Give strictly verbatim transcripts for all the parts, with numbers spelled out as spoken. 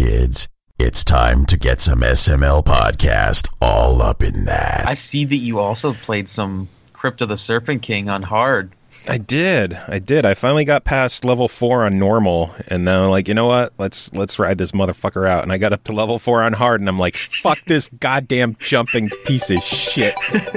kids. It's time to get some S M L podcast all up in that. I see that you also played some Crypt of the Serpent King on hard. I did. I did. I finally got past level four on normal, and then I'm like, you know what? Let's let's ride this motherfucker out. And I got up to level four on hard, and I'm like, fuck this goddamn jumping piece of shit.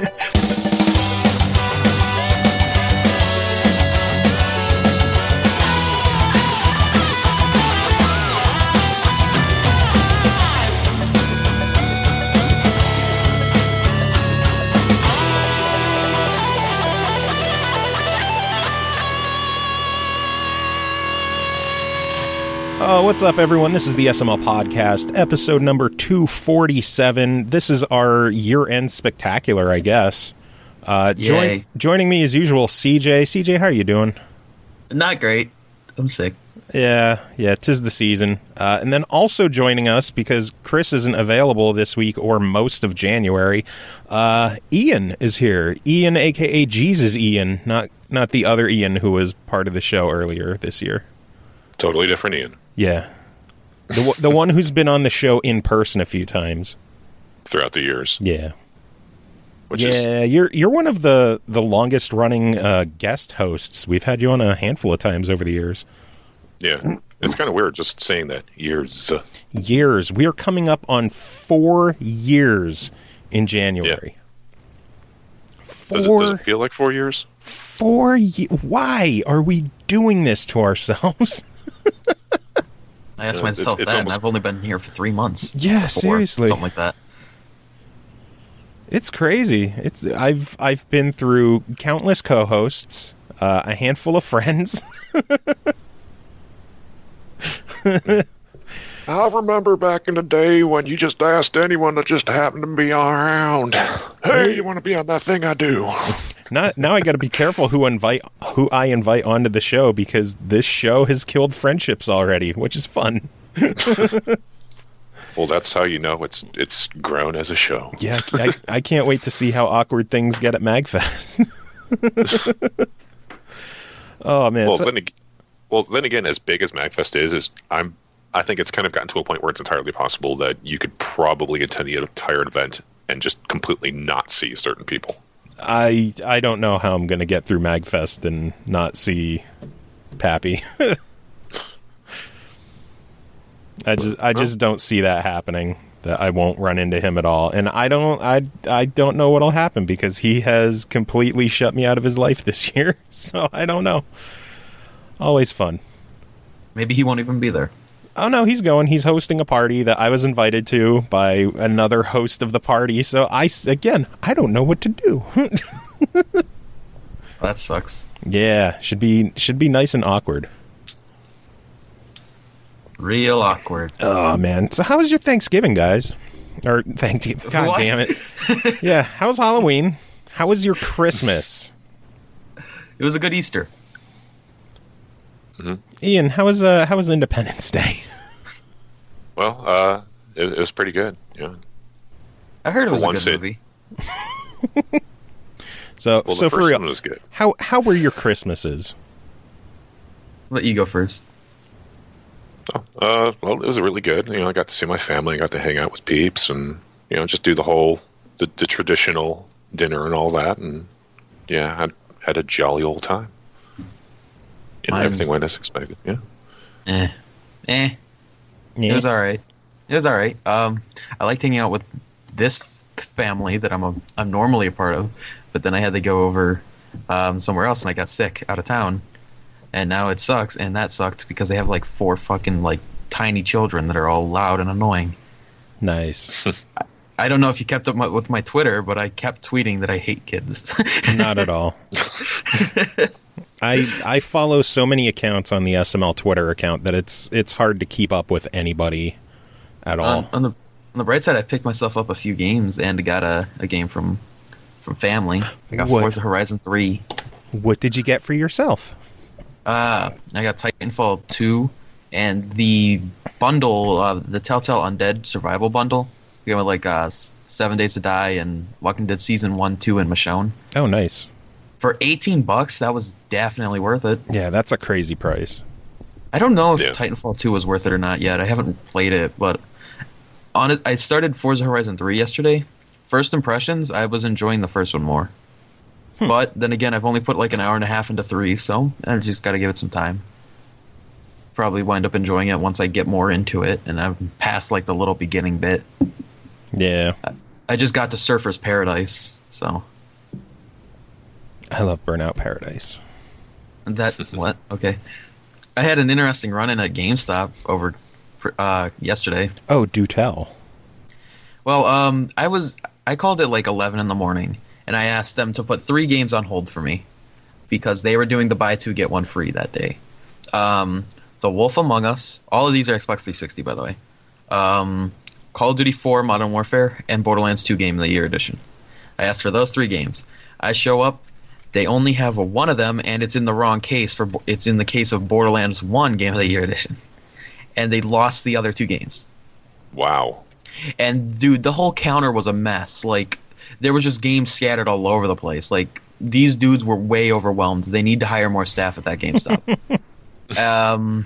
Oh, what's up, everyone? This is the S M L Podcast, episode number two forty-seven. This is our year-end spectacular, I guess. Uh, join, joining me, as usual, C J. C J, how are you doing? Not great. I'm sick. Yeah, yeah, 'tis the season. Uh, and then also joining us, because Chris isn't available this week or most of January, uh, Ian is here. Ian, a k a. Jesus Ian, not, not the other Ian who was part of the show earlier this year. Totally different Ian. Yeah. The the one who's been on the show in person a few times. Throughout the years. Yeah. Which yeah, is... you're you're one of the, the longest running uh, guest hosts. We've had you on a handful of times over the years. Yeah. It's kind of weird just saying that. Years. Years. We are coming up on four years in January. Yeah. Four, does, it, does it feel like four years? Four ye- Why are we doing this to ourselves? I asked uh, myself it's, it's that, almost... and I've only been here for three months. Yeah, four, seriously. Something like that. It's crazy. It's I've I've been through countless co-hosts, uh, a handful of friends. I remember back in the day when you just asked anyone that just happened to be around, hey, you want to be on that thing I do? Now, now I got to be careful who invite who I invite onto the show, because this show has killed friendships already, which is fun. Well, that's how you know it's it's grown as a show. Yeah, I, I can't wait to see how awkward things get at MagFest. Oh man! Well, so, then, well, then again, as big as MagFest is, is I'm I think it's kind of gotten to a point where it's entirely possible that you could probably attend the entire event and just completely not see certain people. I I don't know how I'm going to get through MagFest and not see Pappy. I just I just don't see that happening. That I won't run into him at all, and I don't I I don't know what'll happen, because he has completely shut me out of his life this year. So I don't know. Always fun. Maybe he won't even be there. Oh no, he's going. He's hosting a party that I was invited to by another host of the party. So I, again, I don't know what to do. That sucks. Yeah, should be should be nice and awkward. Real awkward. Oh man. So how was your Thanksgiving, guys? Or Thanksgiving? God What? damn it. Yeah. How was Halloween? How was your Christmas? It was a good Easter. Mm-hmm. Ian, how was uh how was Independence Day? Well, uh, it, it was pretty good. Yeah. I heard it For was a once good it- movie. So Well, so the for first real, one was good. how how were your Christmases? Let you go first. Oh, uh, well, it was really good. You know, I got to see my family. I got to hang out with peeps, and you know, just do the whole the, the traditional dinner and all that. And yeah, had had a jolly old time. And Mine's- everything went as expected. Yeah. Eh. Eh. Yeah. It was all right. It was all right. Um, I liked hanging out with this family that I'm a, I'm normally a part of, but then I had to go over um, somewhere else, and I got sick out of town, and now it sucks. And that sucked because they have like four fucking like tiny children that are all loud and annoying. Nice. I don't know if you kept up my, with my Twitter, but I kept tweeting that I hate kids. Not at all. I I follow so many accounts on the S M L Twitter account that it's it's hard to keep up with anybody at all. On, on the on the bright side, I picked myself up a few games and got a, a game from from family. I got What? Forza Horizon three. What did you get for yourself? Uh, I got Titanfall two and the bundle, uh, the Telltale Undead Survival Bundle. You know, like uh, Seven Days to Die and Walking Dead Season one, two, and Michonne. Oh, nice. For eighteen bucks, that was definitely worth it. Yeah, that's a crazy price. I don't know if Yeah. Titanfall two was worth it or not yet. I haven't played it, but on it, I started Forza Horizon three yesterday. First impressions, I was enjoying the first one more. Hmm. But then again, I've only put like an hour and a half into three, so I just got to give it some time. Probably wind up enjoying it once I get more into it, and I'm past like the little beginning bit. Yeah. I just got to Surfer's Paradise, so I love Burnout Paradise. that what? Okay. I had an interesting run-in at GameStop over uh, yesterday. Oh, do tell. Well, um, I was I called it like eleven in the morning, and I asked them to put three games on hold for me because they were doing the buy two get one free that day. Um, The Wolf Among Us. All of these are Xbox three sixty, by the way. Um, Call of Duty four Modern Warfare and Borderlands two Game of the Year Edition. I asked for those three games. I show up. They only have a one of them, and it's in the wrong case. For it's in the case of Borderlands one Game of the Year Edition, and they lost the other two games. Wow. And dude, the whole counter was a mess. Like there was just games scattered all over the place. Like these dudes were way overwhelmed. They need to hire more staff at that GameStop. um,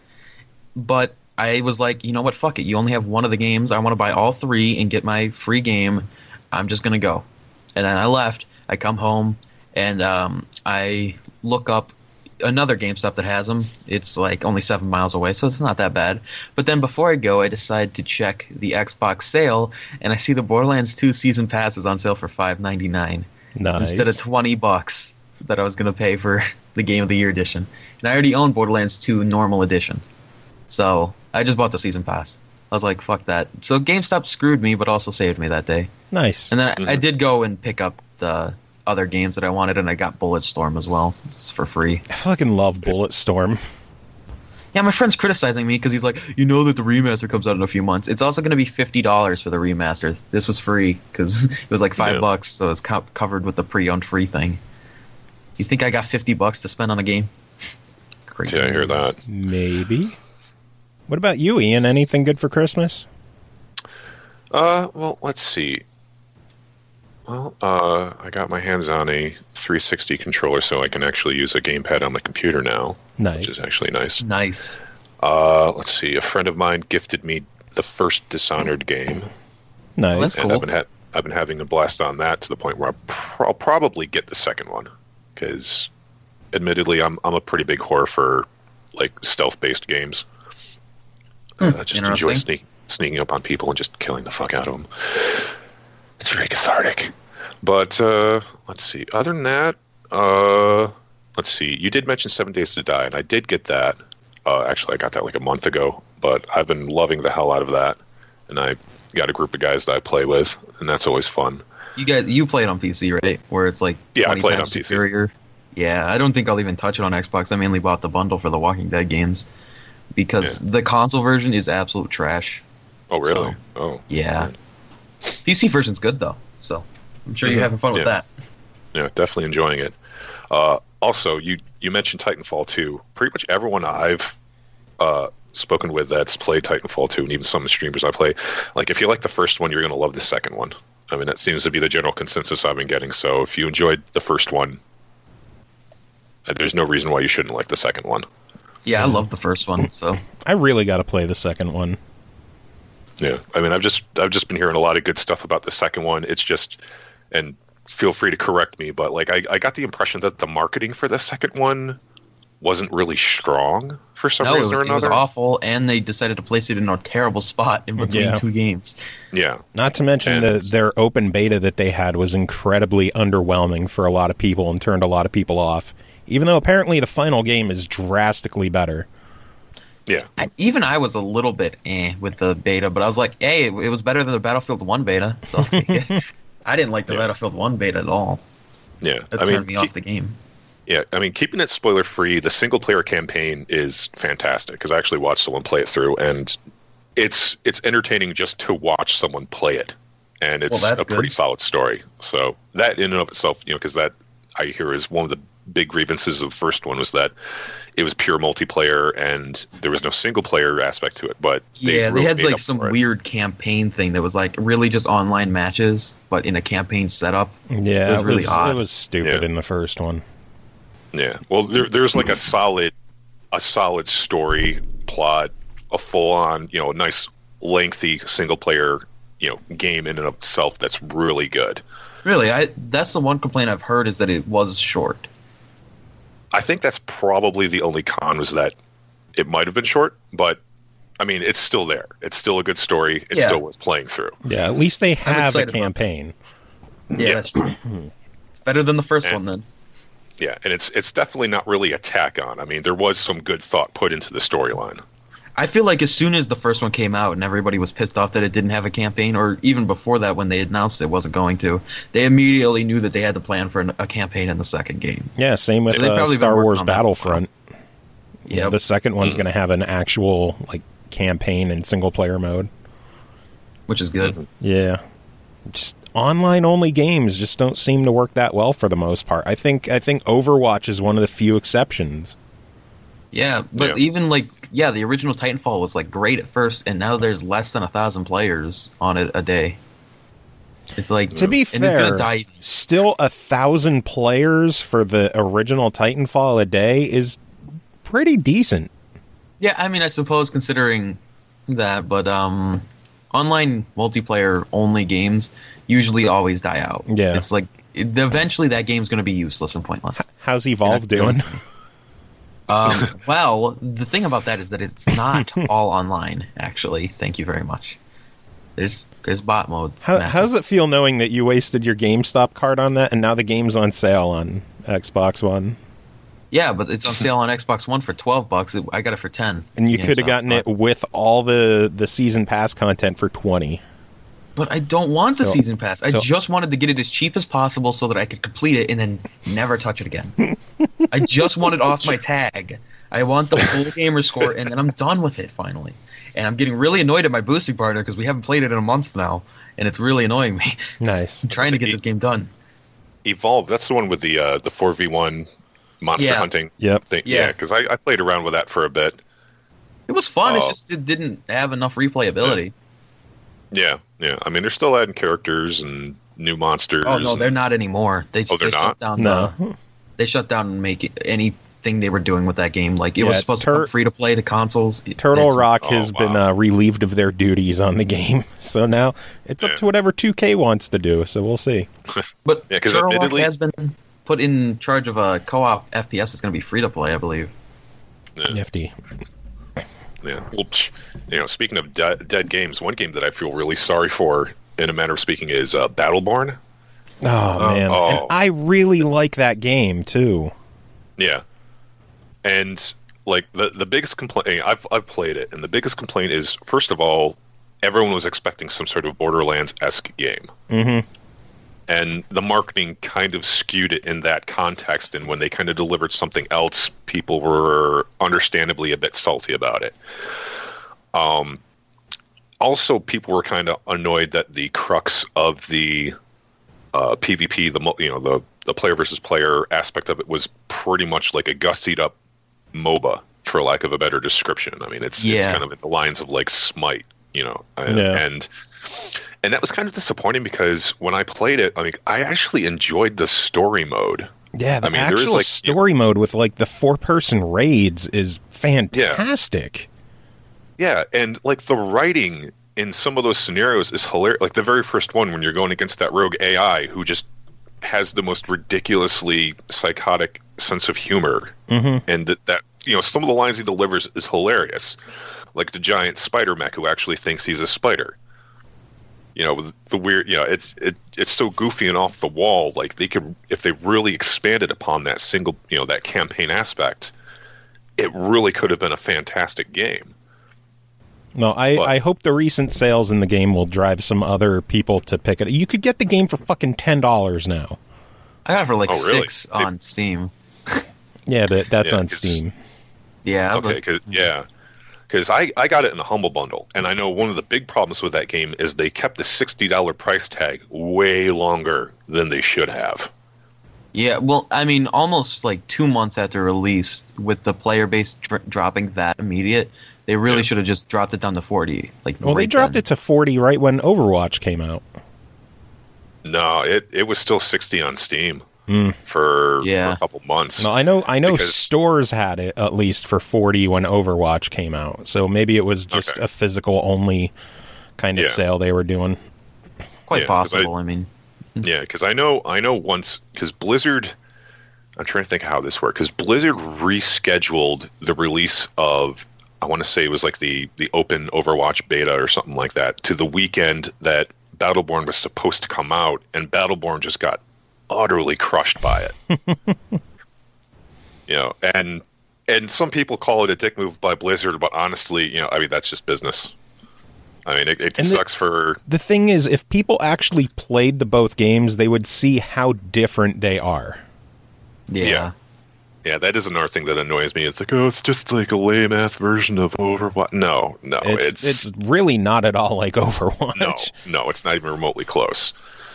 but I was like, you know what? Fuck it. You only have one of the games. I want to buy all three and get my free game. I'm just gonna go. And then I left. I come home and um, I look up another GameStop that has them. It's like only seven miles away, so it's not that bad. But then before I go, I decide to check the Xbox sale, and I see the Borderlands two Season Pass is on sale for five ninety-nine Nice. instead of twenty bucks that I was going to pay for the Game of the Year edition. And I already own Borderlands two Normal Edition. So I just bought the Season Pass. I was like, fuck that. So GameStop screwed me, but also saved me that day. Nice. And then Mhm. I, I did go and pick up the other games that I wanted, and I got Bulletstorm as well. It's for free. I fucking love Bulletstorm. Yeah, my friend's criticizing me because he's like, you know that the remaster comes out in a few months. It's also going to be fifty dollars for the remaster. This was free because it was like five Yeah. bucks, so it's co- covered with the pre-owned free thing. You think I got fifty bucks to spend on a game? Crazy. Yeah, I hear that. Maybe. What about you, Ian? Anything good for Christmas? Uh, well, let's see. Well, uh, I got my hands on a three sixty controller, so I can actually use a gamepad on my computer now, Nice. which is actually nice. Nice. Uh, let's see. A friend of mine gifted me the first Dishonored game, Nice. that's and cool. I've been ha- I've been having a blast on that to the point where I'll, pr- I'll probably get the second one because, admittedly, I'm I'm a pretty big whore for like stealth-based games. Hmm, uh, just enjoy interesting. sneak, sneaking up on people and just killing the fuck out of them. It's very cathartic. But uh, let's see. Other than that, uh, let's see. You did mention Seven Days to Die, and I did get that. Uh, actually, I got that like a month ago, but I've been loving the hell out of that. And I've got a group of guys that I play with, and that's always fun. You guys, you play it on P C, right? Where it's like Yeah, I twenty play it times on P C. superior. Yeah, I don't think I'll even touch it on Xbox. I mainly bought the bundle for the Walking Dead games because the console version is absolute trash. Oh, really? So, oh, Yeah. P C version's good though, so I'm sure you're Mhm. having fun with Yeah. that. yeah, definitely enjoying it. Uh, also, you you mentioned Titanfall two. Pretty much everyone I've uh, spoken with that's played Titanfall two, and even some of the streamers I play, like if you like the first one, you're going to love the second one. I mean, that seems to be the general consensus I've been getting. So if you enjoyed the first one, uh, there's no reason why you shouldn't like the second one. Yeah, I love the first one. So I really got to play the second one. Yeah, I mean, I've just I've just been hearing a lot of good stuff about the second one. It's just, and feel free to correct me, but like I, I got the impression that the marketing for the second one wasn't really strong for some no, it reason was, or it was another. awful, and they decided to place it in a terrible spot in between Yeah. two games. Yeah, Not to mention And- the, their open beta that they had was incredibly underwhelming for a lot of people and turned a lot of people off. Even though apparently the final game is drastically better. yeah, I, even I was a little bit eh with the beta, but I was like, hey, it, it was better than the Battlefield one beta, so I'll take it. I didn't like the Yeah. Battlefield one beta at all. yeah. It I turned mean, me keep- off the game. yeah. I mean, keeping it spoiler free. The single player campaign is fantastic because I actually watched someone play it through, and it's it's entertaining just to watch someone play it, and it's Well, that's a pretty good. solid story. So that in and of itself, you know, because that I hear is one of the big grievances of the first one was that it was pure multiplayer and there was no single player aspect to it. But they Yeah, they really had made like up some for it. weird campaign thing that was like really just online matches, but in a campaign setup. Yeah, It was really odd. It was stupid Yeah. in the first one. Yeah. Well, there, there's like a solid a solid story plot, a full-on, you know, nice lengthy single-player, you know, game in and of itself that's really good. Really, I that's the one complaint I've heard is that it was short. I think that's probably the only con was that it might have been short, but I mean, it's still there. It's still a good story. It Yeah. still was playing through. Yeah, at least they have a excited about campaign. Yeah, Yeah. that's true. It's better than the first And- one then. Yeah, and it's it's definitely not really a tack on. I mean, there was some good thought put into the storyline. I feel like as soon as the first one came out and everybody was pissed off that it didn't have a campaign, or even before that when they announced it wasn't going to, they immediately knew that they had to plan for an, a campaign in the second game. Yeah, same with So they've uh, probably been Star working Wars on that for a while. Battlefront. Yeah, The second one's going to have an actual like campaign and single player mode. which is good. Mhm. Yeah. Just online only games just don't seem to work that well for the most part. I think I think Overwatch is one of the few exceptions. Yeah, but Yeah. even like yeah, the original Titanfall was like great at first, and now there's less than a thousand players on it a day. It's like To be and it's fair, gonna die. still a thousand players for the original Titanfall a day is pretty decent. Yeah, I mean, I suppose considering that, but um, online multiplayer only games usually always die out. Yeah. It's like it, eventually that game's going to be useless and pointless. How's Evolve Yeah. doing? Um, well, the thing about that is that it's not all online. Actually, thank you very much. There's there's bot mode. How, matches. how does it feel knowing that you wasted your GameStop card on that and now the game's on sale on Xbox One? Yeah, but it's on sale on Xbox One for twelve bucks. It- I got it for ten. And you Yeah, could so have gotten it's it not- with all the, the season pass content for twenty. But I don't want the So- season pass. I so- just wanted to get it as cheap as possible so that I could complete it and then never touch it again. I just want it off my tag. I want the full gamer score, and then I'm done with it finally. And I'm getting really annoyed at my boosting partner because we haven't played it in a month now, and it's really annoying me. Nice. I'm trying to get this game done. Evolve, that's the one with the uh, the four v one monster Yeah. hunting Yep. thing. Yeah. Yeah, because I, I played around with that for a bit. It was fun. It's Oh. just it didn't have enough replayability. Yeah, yeah. I mean, they're still adding characters and new monsters. Oh no, and- they're not anymore. They, Oh, they're they not? shut down. No. The, they shut down and make it, anything they were doing with that game. Like it was Yeah, supposed Tur- to come free to play to consoles. Turtle It's- Rock oh, has wow. been uh, relieved of their duties on the game. So now it's up Yeah. to whatever two K wants to do. So we'll see. But Yeah, 'cause Turtle Rock admittedly- has been put in charge of a co-op F P S. It's going to be free to play, I believe. Yeah. Nifty. Yeah. Well, psh, you know, speaking of de- dead games, one game that I feel really sorry for, in a manner of speaking, is uh, Battleborn. Oh, man. oh. And I really like that game, too. Yeah. And like the the biggest complaint, I've I've played it, and the biggest complaint is, first of all, everyone was expecting some sort of Borderlands-esque game. Mm-hmm. And the marketing kind of skewed it in that context, and when they kind of delivered something else, people were understandably a bit salty about it. Um, also, people were kind of annoyed that the crux of the uh, PvP, the mul- you know the the player versus player aspect of it, was pretty much like a gussied up MOBA, for lack of a better description. I mean, it's it's Yeah. kind of in the lines of like Smite, you know, and. Yeah. and and that was kind of disappointing because when I played it, I mean, I actually enjoyed the story mode. Yeah, the I mean, there is, actual like, story mode with like the four-person raids is fantastic. Yeah, and like the writing in some of those scenarios is hilarious. Like the very first one when you're going against that rogue A I who just has the most ridiculously psychotic sense of humor, Mhm. and that, that you know some of the lines he delivers is hilarious. Like the giant spider mech who actually thinks he's a spider. You know, with the weird, you know, it's it it's so goofy and off the wall. Like they could, if they really expanded upon that single, you know, that campaign aspect, it really could have been a fantastic game. No, I, But- I hope the recent sales in the game will drive some other people to pick it. You could get the game for fucking ten dollars now. I got it for like Oh, really? six on Steam. Yeah, but that's Yeah, on it's- Steam. Yeah, Okay, but cause, yeah, because I, I got it in a humble bundle, and I know one of the big problems with that game is they kept the sixty dollar price tag way longer than they should have. yeah, well, I mean, almost like two months after release, with the player base dr- dropping that immediate, they really Yeah. should have just dropped it down to forty. Like, Well, they right dropped then. it to forty right when Overwatch came out. No, it, it was still sixty on Steam. Mm. for, Yeah. for a couple months. No, I know. I know Because- stores had it at least for forty when Overwatch came out. So maybe it was just Okay. a physical only kind of Yeah. sale they were doing. Quite Yeah, 'cause possible. I, mean, Yeah, because I know, I know once, because Blizzard, I'm trying to think how this worked, because Blizzard rescheduled the release of, I want to say it was like the, the open Overwatch beta or something like that, to the weekend that Battleborn was supposed to come out, and Battleborn just got utterly crushed by it. You know, and and some people call it a dick move by Blizzard, but honestly, you know, I mean, that's just business. I mean, it, it And the- sucks for... The thing is, if people actually played the both games, they would see how different they are. yeah. Yeah. Yeah, that is another thing that annoys me. It's like, oh, it's just like a lame ass version of Overwatch. No, no, It's, it's, it's really not at all like Overwatch. no, no, it's not even remotely close.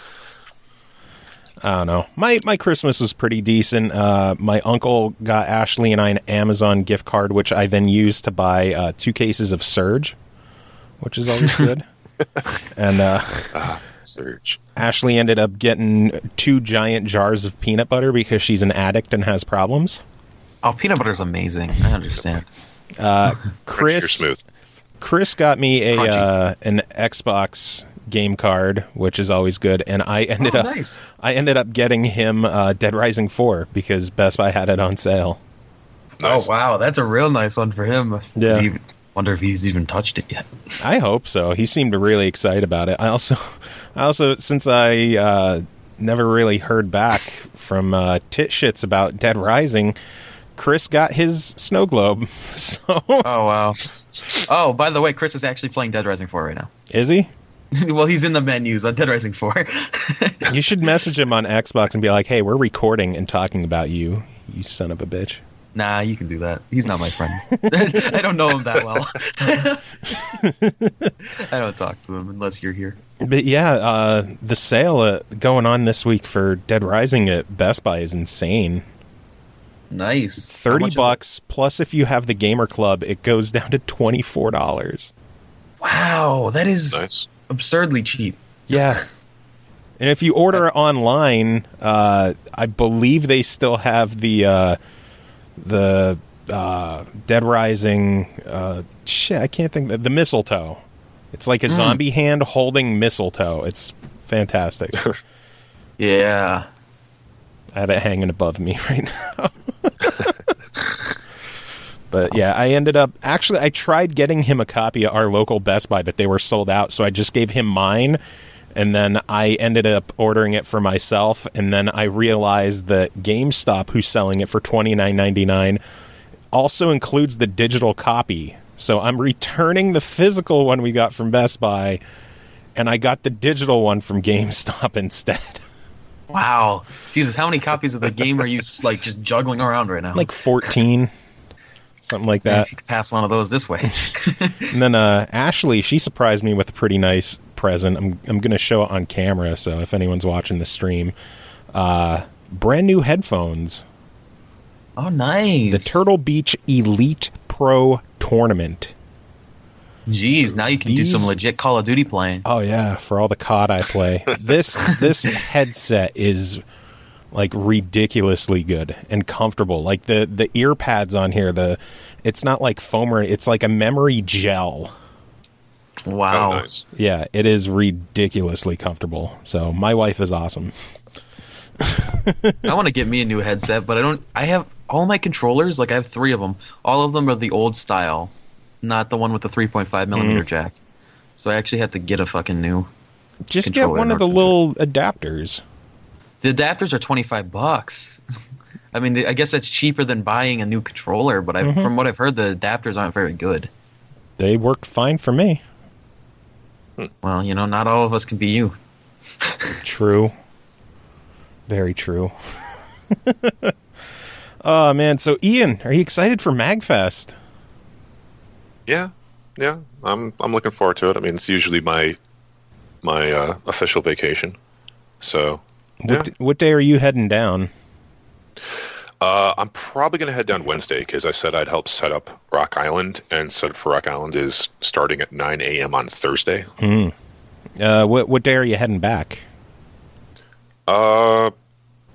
I don't know. My my Christmas was pretty decent. Uh, my uncle got Ashley and I an Amazon gift card, which I then used to buy uh, two cases of Surge, which is always good. And uh, Ah, Surge. Ashley ended up getting two giant jars of peanut butter because she's an addict and has problems. Oh, peanut butter's amazing. I understand. Uh, Crunchy or Chris smooth. Chris got me a Crunchy. uh, an Xbox game card, which is always good, and I ended Oh, up nice. I ended up getting him uh, Dead Rising four because Best Buy had it on sale. Nice. Oh, wow. That's a real nice one for him. Yeah. Does he even- wonder if he's even touched it yet. I hope so. He seemed really excited about it. I also, I also, since I uh, never really heard back from uh, tit shits about Dead Rising, Chris got his snow globe. So Oh, wow. Oh, by the way, Chris is actually playing Dead Rising four right now. is he? Well, he's in the menus on Dead Rising four. You should message him on Xbox and be like, "Hey, we're recording and talking about you, you son of a bitch." Nah, you can do that. He's not my friend. I don't know him that well. I don't talk to him unless you're here. But yeah, uh, the sale uh, going on this week for Dead Rising at Best Buy is insane. Nice. How Thirty much is it? bucks plus if you have the Gamer Club, it goes down to twenty four dollars. Wow, that is Nice. absurdly cheap. Yeah. And if you order it online, uh, I believe they still have the uh, the uh, Dead Rising. Uh, shit, I can't think. The mistletoe. It's like a zombie hand holding mistletoe. It's fantastic. Yeah. I have it hanging above me right now. But yeah, I ended up actually I tried getting him a copy at our local Best Buy, but they were sold out, so I just gave him mine, and then I ended up ordering it for myself, and then I realized that GameStop, who's selling it for twenty-nine ninety-nine, also includes the digital copy. So I'm returning the physical one we got from Best Buy, and I got the digital one from GameStop instead. Wow. Jesus, how many copies of the game are you like just juggling around right now? Like fourteen. Something like Man, that. if you could pass one of those this way. And then uh, Ashley, she surprised me with a pretty nice present. I'm I'm going to show it on camera, so if anyone's watching the stream, uh, brand new headphones. Oh, nice. The Turtle Beach Elite Pro Tournament. Jeez, now you can do These- some legit Call of Duty playing. Oh yeah, for all the C O D I play. This this headset is like ridiculously good and comfortable. Like the the ear pads on here, the it's not like foam or it's like a memory gel. Wow. Oh, nice. Yeah, it is ridiculously comfortable. So my wife is awesome. I want to get me a new headset, but I don't. I have all my controllers. Like I have three of them. All of them are the old style, not the one with the three point five millimeter jack. So I actually have to get a fucking new. Just get Controller one of the and little adapters. The adapters are twenty five bucks. I mean, I guess that's cheaper than buying a new controller. But I, from what I've heard, the adapters aren't very good. They work fine for me. Well, you know, not all of us can be you. True. Very true. Oh, man. So, Ian, are you excited for MagFest? Yeah, yeah. I'm I'm looking forward to it. I mean, it's usually my my uh, official vacation. So, yeah. What, what day are you heading down? Uh, I'm probably going to head down Wednesday because I said I'd help set up Rock Island, and set up for Rock Island is starting at nine a.m. on Thursday. Uh, what, what day are you heading back? Uh,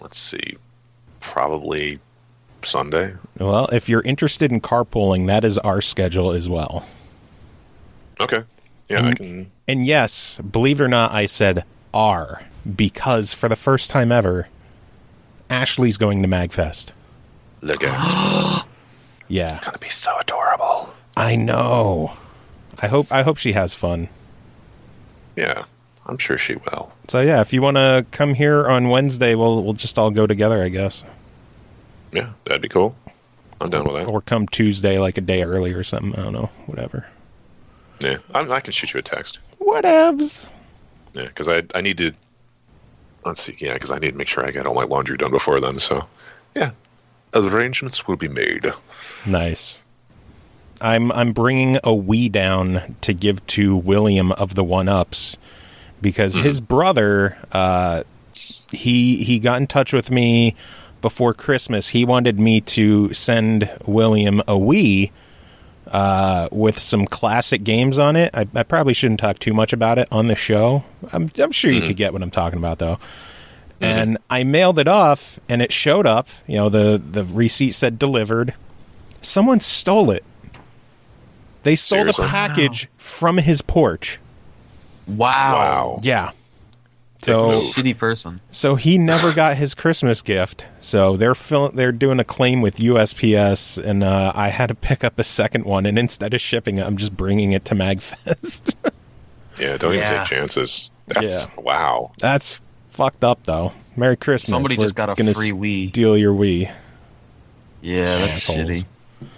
let's see, probably Sunday. Well, if you're interested in carpooling, that is our schedule as well. Okay. Yeah, and, I can. And yes, believe it or not, I said "are" because for the first time ever, Ashley's going to MagFest. Look at it. Yeah, It's gonna be so adorable. I know. I hope I hope she has fun. Yeah, I'm sure she will. So yeah, if you want to come here on Wednesday, we'll we'll just all go together, I guess. Yeah, that'd be cool. I'm down with that. Or come Tuesday, like a day early or something. I don't know. Whatever. Yeah, I, I can shoot you a text. Whatevs. Yeah, because I I need to. Let's see. Yeah, because I need to make sure I get all my laundry done before then. So, yeah, arrangements will be made. Nice. I'm I'm bringing a Wii down to give to William of the One Ups because mm-hmm. his brother, uh, he he got in touch with me before Christmas. He wanted me to send William a Wii uh, with some classic games on it. I, I probably shouldn't talk too much about it on the show. I'm I'm sure you mm-hmm. could get what I'm talking about though. Mm-hmm. And I mailed it off, and it showed up. You know, the the receipt said delivered. Someone stole it. They stole Seriously? the package wow. from his porch. Wow. Wow. Yeah. So shitty person. So he never got his Christmas gift. So they're fill- they're doing a claim with U S P S, and uh, I had to pick up a second one. And instead of shipping it, I'm just bringing it to MagFest. Yeah, don't yeah. even take chances. That's Yeah. wow. That's fucked up, though. Merry Christmas. Somebody We're just got a gonna free Wii. Steal your Wii. Yeah, that's Assholes. shitty.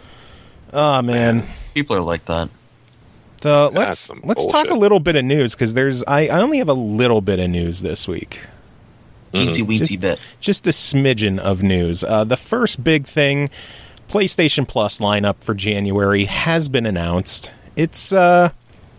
Oh man. People are like that. So That's let's some let's bullshit. talk a little bit of news because there's I, I only have a little bit of news this week. Teensy weensy Just- bit. Just a smidgen of news. Uh, the first big thing, PlayStation Plus lineup for January has been announced. It's uh,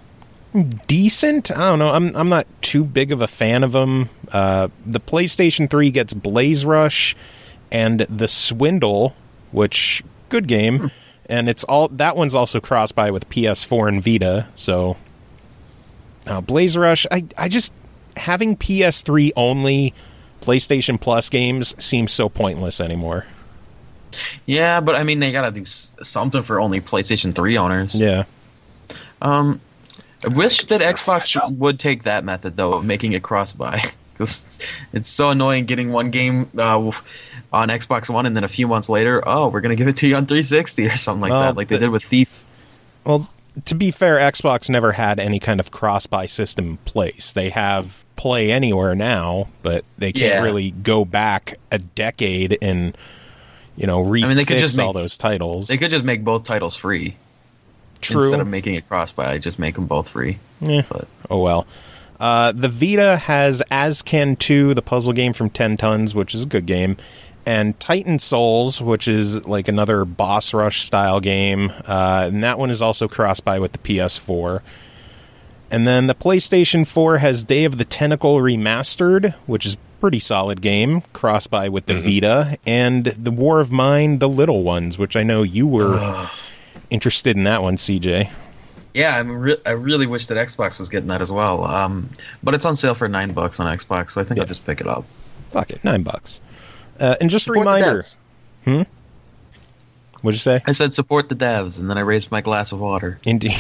decent. I don't know. I'm I'm not too big of a fan of them. Uh, the PlayStation three gets Blaze Rush and The Swindle, which good game. And it's all that one's also cross buy with P S four and Vita. So, uh, Blaze Rush, I, I just having P S three only PlayStation Plus games seems so pointless anymore. Yeah, but I mean, they gotta do s- something for only PlayStation three owners. Yeah, Um, I wish that Xbox would take that method though, of making it cross-buy. Because it's so annoying getting one game uh, on Xbox One and then a few months later, oh, we're gonna give it to you on three sixty or something like Well, that, like they the- did with Thief. well, to be fair, Xbox never had any kind of cross buy system in place. They have Play Anywhere now, but they can't Yeah. really go back a decade and you know refix I mean, they could just all make- those titles. They could just make both titles free. True. Instead of making it cross-buy, just make them both free. Yeah. But Oh well. Uh, the Vita has Ascan two, the puzzle game from ten tons, which is a good game, and Titan Souls, which is like another boss rush style game, uh, and that one is also cross-buy with the P S four. And then the PlayStation four has Day of the Tentacle Remastered, which is a pretty solid game, cross-buy with the Mm-hmm. Vita, and the War of Mine, The Little Ones, which I know you were interested in that one, C J. yeah, I, mean, re- I really wish that Xbox was getting that as well. Um, but it's on sale for nine bucks on Xbox, so I think Yeah. I'll just pick it up. Fuck it, nine bucks. Uh, and just Support a the reminder, devs. what'd you say? I said support the devs, and then I raised my glass of water. Indeed.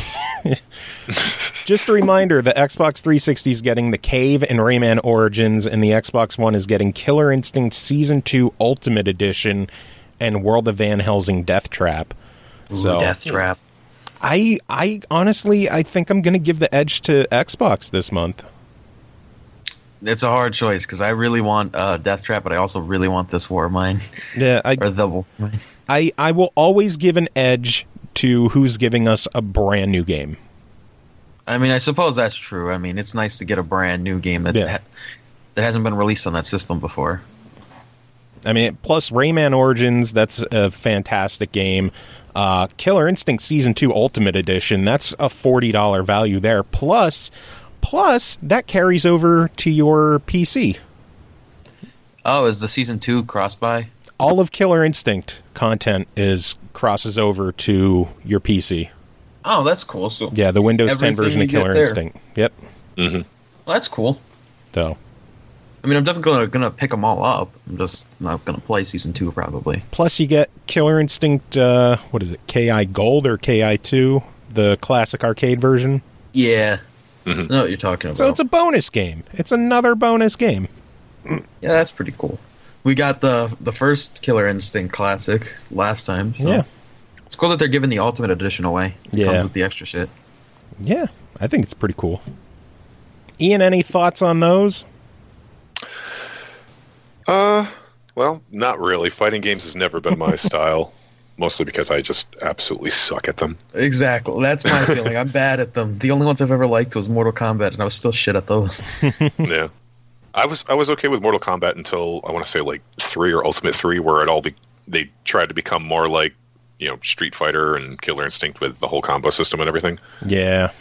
Just a reminder, the Xbox three sixty is getting The Cave and Rayman Origins, and the Xbox One is getting Killer Instinct Season two Ultimate Edition and World of Van Helsing Death Trap. Ooh, So Death Trap. I I honestly I think I'm going to give the edge to Xbox this month. It's a hard choice because I really want uh, Death Trap, but I also really want this War of Mine. Yeah, I, or the War of Mine. I I will always give an edge to who's giving us a brand new game. I mean, I suppose that's true. I mean, it's nice to get a brand new game that Yeah. ha- that hasn't been released on that system before. I mean, plus Rayman Origins, that's a fantastic game. Uh, Killer Instinct Season two Ultimate Edition, that's a forty dollars value there. Plus, plus that carries over to your P C. Oh, is the season two cross-buy? All of Killer Instinct content is crosses over to your P C. Oh, that's cool. So Yeah, the Windows ten Everything version of you get Killer there. Instinct. Yep. Mm-hmm. well, that's cool. So, I mean, I'm definitely gonna, gonna pick them all up. I'm just not gonna play season two probably. Plus, you get Killer Instinct. Uh, what is it? K I Gold or K I two? The classic arcade version. Yeah, Mm-hmm. I know what you're talking about. So it's a bonus game. It's another bonus game. Yeah, that's pretty cool. We got the the first Killer Instinct classic last time. So Yeah. it's cool that they're giving the Ultimate Edition away. It Yeah. comes with the extra shit. Yeah, I think it's pretty cool. Ian, any thoughts on those? Uh, well, not really. Fighting games has never been my style, mostly because I just absolutely suck at them. Exactly. That's my feeling. I'm bad at them. The only ones I've ever liked was Mortal Kombat, and I was still shit at those. Yeah, I was I was okay with Mortal Kombat until I want to say like three or Ultimate three, where it all be, they tried to become more like, you know, Street Fighter and Killer Instinct with the whole combo system and everything. Yeah.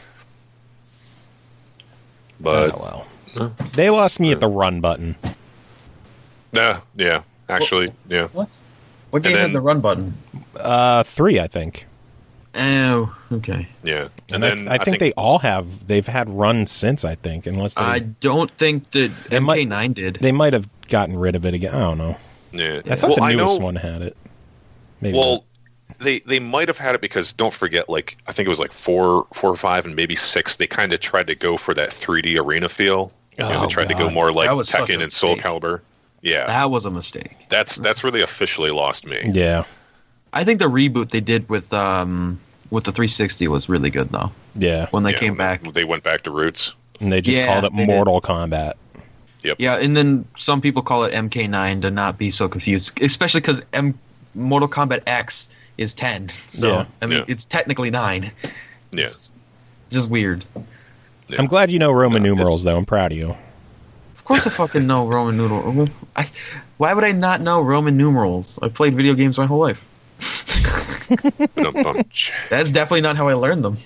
But oh, well. They lost me at the run button. nah, yeah, actually, yeah. What? What game And had then- the run button? Uh, three, I think. Oh, okay. Yeah, And, and, I, then I, think they all have. They've had runs since, I think, unless they I don't think that They M might- K nine did. they might have gotten rid of it again. I don't know. yeah. I thought well, the I newest know, one had it. Maybe Well, not. they they might have had it because don't forget, like I think it was like four, four or five, and maybe six. They kind of tried to go for that three D arena feel. You know, Oh, they tried to go God. more like That was such Tekken a and Soul mistake. Calibur. Yeah, That was a mistake. that's that's where they officially lost me. Yeah, I think the reboot they did with um with the three sixty was really good though. yeah. When they Yeah, came when back. they, they went back to roots. And they just Yeah, called it they did. Mortal Kombat. Yeah, and then some people call it M K nine to not be so confused, especially because M Mortal Kombat X is ten. So Yeah. I mean, Yeah. it's technically nine. Yeah, It's just weird. Yeah. I'm glad you know Roman No, it- numerals, though. I'm proud of you. Of course, I fucking know Roman numerals. I, why would I not know Roman numerals? I played video games my whole life. Ba-dum-bum. That's definitely not how I learned them.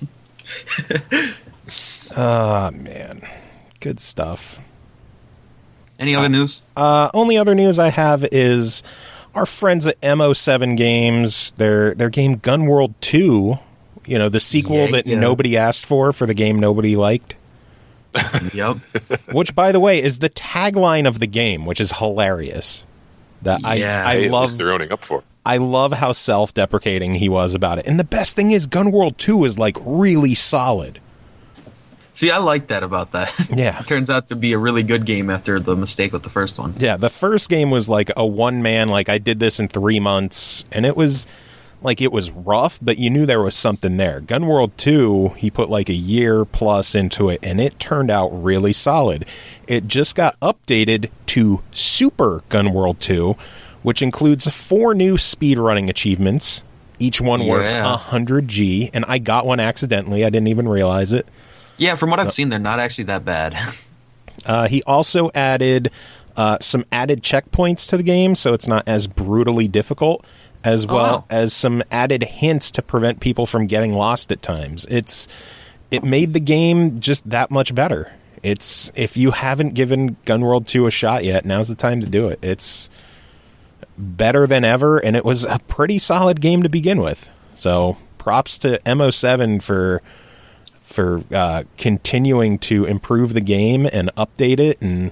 Ah, man. Good stuff. Any other news? Uh, only other news I have is our friends at M O seven Games, their their game Gun World two, you know, the sequel Yeah, that yeah. nobody asked for for the game nobody liked, Yep. which, by the way, is the tagline of the game, which is hilarious. That Yeah. I, I Hey, at love least they're owning up for it. I love how self-deprecating he was about it. And the best thing is Gun World two is like really solid. See, I like that about that. Yeah. It turns out to be a really good game after the mistake with the first one. Yeah, the first game was like a one man, like I did this in three months, and it was like it was rough, but you knew there was something there. Gun World two, he put like a year plus into it, and it turned out really solid. It just got updated to Super Gun World two, which includes four new speedrunning achievements, each one worth Yeah. one hundred G, and I got one accidentally. I didn't even realize it. Yeah, from what I've seen, they're not actually that bad. Uh, he also added uh, some added checkpoints to the game, so it's not as brutally difficult, as Oh, well wow. as some added hints to prevent people from getting lost at times. It's it made the game just that much better. It's if you haven't given Gun World two a shot yet, now's the time to do it. It's better than ever, and it was a pretty solid game to begin with. So props to M O seven for for uh, continuing to improve the game and update it, and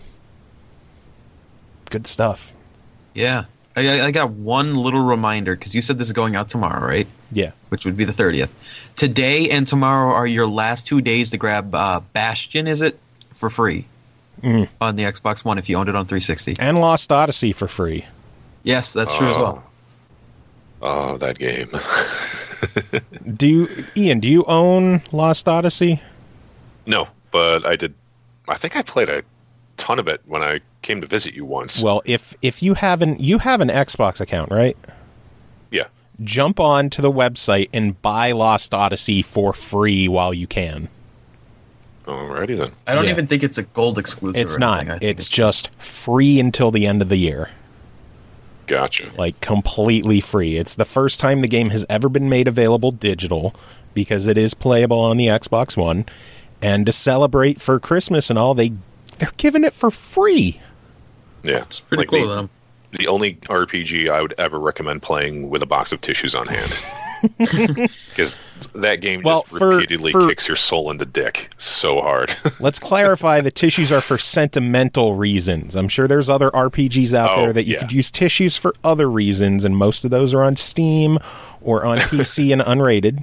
good stuff. Yeah. I, I- I got one little reminder, because you said this is going out tomorrow, right? Yeah. Which would be the thirtieth. Today and tomorrow are your last two days to grab uh, Bastion, is it? For free. Mm. On the Xbox One if you owned it on three sixty. And Lost Odyssey for free. Yes, that's true as well. Oh, that game. Do you, Ian, do you own Lost Odyssey? No, but I did. I think I played a ton of it when I came to visit you once. Well, if if you haven't, you have an Xbox account, right? Yeah. Jump on to the website and buy Lost Odyssey for free while you can. Alrighty then. I don't Yeah. even think it's a gold exclusive. It's or not. anything. I think It's just free until the end of the year. Gotcha. Like completely free. It's the first time the game has ever been made available digital because it is playable on the Xbox One. And to celebrate for Christmas and all, they they're giving it for free. Yeah. It's pretty Like cool the, of them. the only R P G I would ever recommend playing with a box of tissues on hand. Because that game Well, just for- repeatedly for- kicks your soul in the dick so hard. Let's clarify the tissues are for sentimental reasons. I'm sure there's other R P Gs out Oh, there that you yeah. could use tissues for other reasons, and most of those are on Steam or on P C and unrated.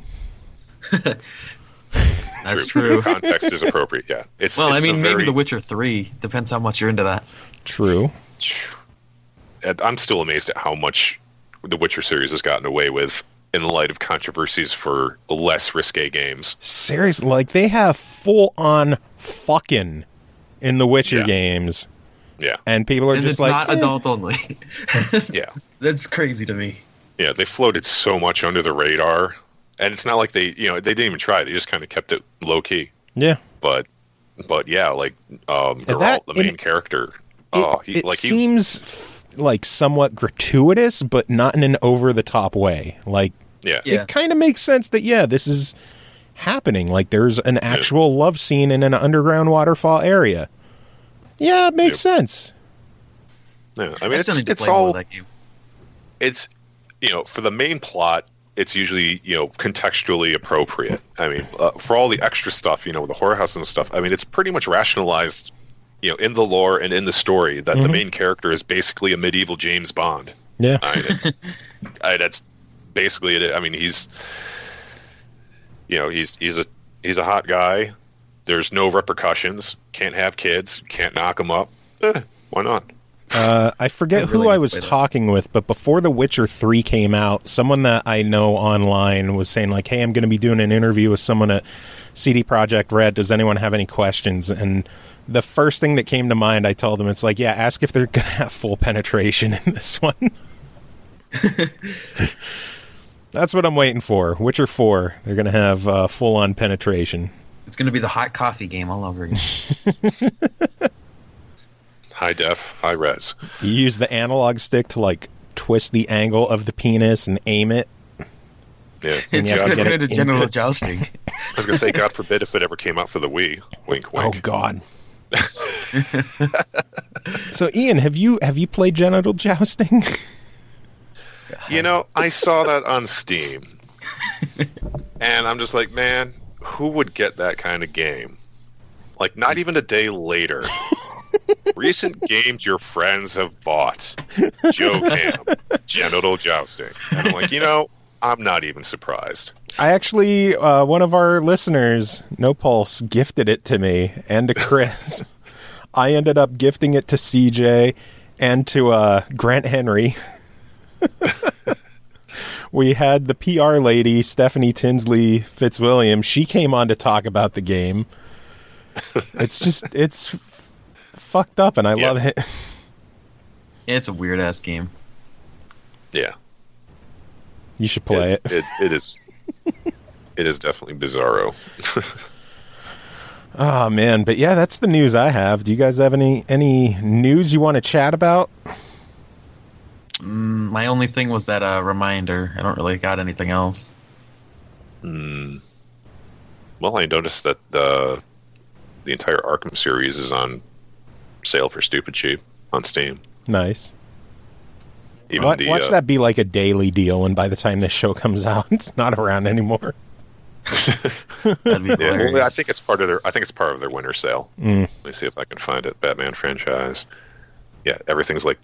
That's true. Context is appropriate. Yeah. It's Well, it's I mean, the maybe very- The Witcher three. Depends how much you're into that. True. I'm still amazed at how much the Witcher series has gotten away with in the light of controversies for less risque games. Seriously, like they have full on fucking in the Witcher Yeah. games, Yeah. and people are And just it's like, not eh. adult only. Yeah. That's crazy to me. Yeah. They floated so much under the radar. And it's not like they, you know, they didn't even try. They just kind of kept it low key. yeah. But, but yeah, like, um, And Geralt, that- the main and character. It, Oh, he, it like he, seems f- like somewhat gratuitous, but not in an over the top way. Like yeah. Yeah. it kind of makes sense that yeah, this is happening. Like there's an actual love scene in an underground waterfall area. Yeah, it makes Yeah. sense. Yeah. I mean, I it's, still need to it's play more all, of that game. it's, you know, for the main plot, it's usually, you know, contextually appropriate. I mean, uh, for all the extra stuff, you know, the horror house and stuff, I mean, it's pretty much rationalized, you know, in the lore and in the story that the main character is basically a medieval James Bond. Yeah. I mean, it, I, that's basically it. I mean, he's, you know, he's he's a he's a hot guy. There's no repercussions. Can't have kids. Can't knock them up. Eh, why not? Uh, I forget I who really I need to was play that. talking with, but before The Witcher three came out, someone that I know online was saying, like, hey, I'm going to be doing an interview with someone at C D Projekt Red. Does anyone have any questions? And the first thing that came to mind, I told them, it's like, yeah, ask if they're going to have full penetration in this one. That's what I'm waiting for. Witcher four, they're going to have uh, full-on penetration. It's going to be the hot coffee game all over again. High def, high res. You use the analog stick to, like, twist the angle of the penis and aim it. Yeah. And It's you just gotta going to get go it to in- general jousting. I was gonna say, God forbid if it ever came out for the Wii. Wink, Oh, wink. God. So, Ian, have you have you played genital jousting? You know, I saw that on Steam, and I'm just like, man, who would get that kind of game? Like, not even a day later. Recent games your friends have bought. Joe Cam, genital jousting. And I'm like, you know, I'm not even surprised. I actually, uh, one of our listeners, No Pulse, gifted it to me and to Chris. I ended up gifting it to C J and to uh, Grant Henry. We had the P R lady, Stephanie Tinsley Fitzwilliam. She came on to talk about the game. It's just, it's f- fucked up, and I Yeah. love it. It's a weird ass game. Yeah. You should play it. It, it is. It is definitely bizarro. Oh, man. But yeah, that's the news I have. Do you guys have any, any news you want to chat about? Mm, my only thing was that uh, reminder. I don't really got anything else. Hmm. Well, I noticed that the the entire Arkham series is on sale for stupid cheap on Steam. Nice. Even Watch, the watch uh, that be like a daily deal, and by the time this show comes out, it's not around anymore. That'd be Yeah, hilarious. well, I think it's part of their. I think it's part of their winter sale. Mm. Let me see if I can find it. Batman franchise. Yeah, everything's like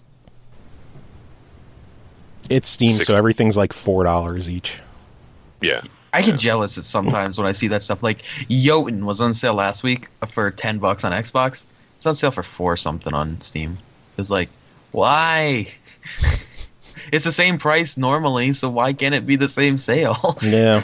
It's Steam, so sixty everything's like four dollars each. yeah. I get jealous at sometimes when I see that stuff. Like Jotun was on sale last week for ten bucks on Xbox. It's on sale for four something on Steam. It's like, why? It's the same price normally, so why can't it be the same sale? Yeah.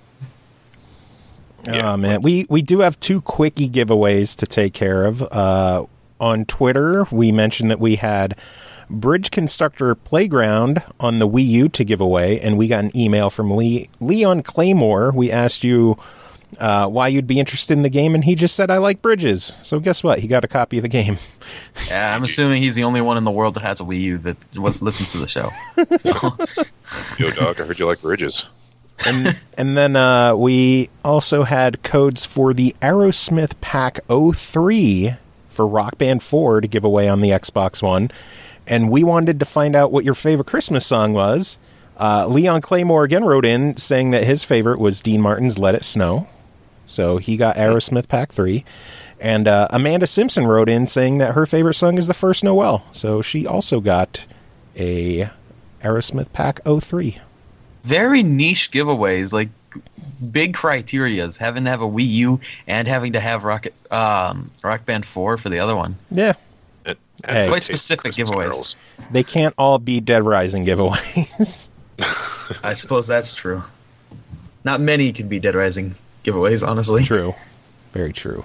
Yeah. Oh, man. We, we do have two quickie giveaways to take care of. Uh, on Twitter, we mentioned that we had Bridge Constructor Playground on the Wii U to give away, and we got an email from Lee, Leon Claymore. We asked you uh, why you'd be interested in the game, and he just said, I like bridges. So guess what? He got a copy of the game. Yeah, I'm assuming he's the only one in the world that has a Wii U that w- listens to the show. Yo, dog, I heard you like bridges. And, and then uh, we also had codes for the Aerosmith Pack oh three for Rock Band four to give away on the Xbox One. And we wanted to find out what your favorite Christmas song was. Uh, Leon Claymore again wrote in saying that his favorite was Dean Martin's Let It Snow. So he got Aerosmith Pack three. And uh, Amanda Simpson wrote in saying that her favorite song is The First Noel. So she also got a Aerosmith Pack oh three. Very niche giveaways, like big criterias, having to have a Wii U and having to have Rocket, um, Rock Band four for the other one. Yeah. It Hey. Quite specific Christmas giveaways. carols. They can't all be Dead Rising giveaways. I suppose that's true. Not many can be Dead Rising giveaways, honestly. True. Very true.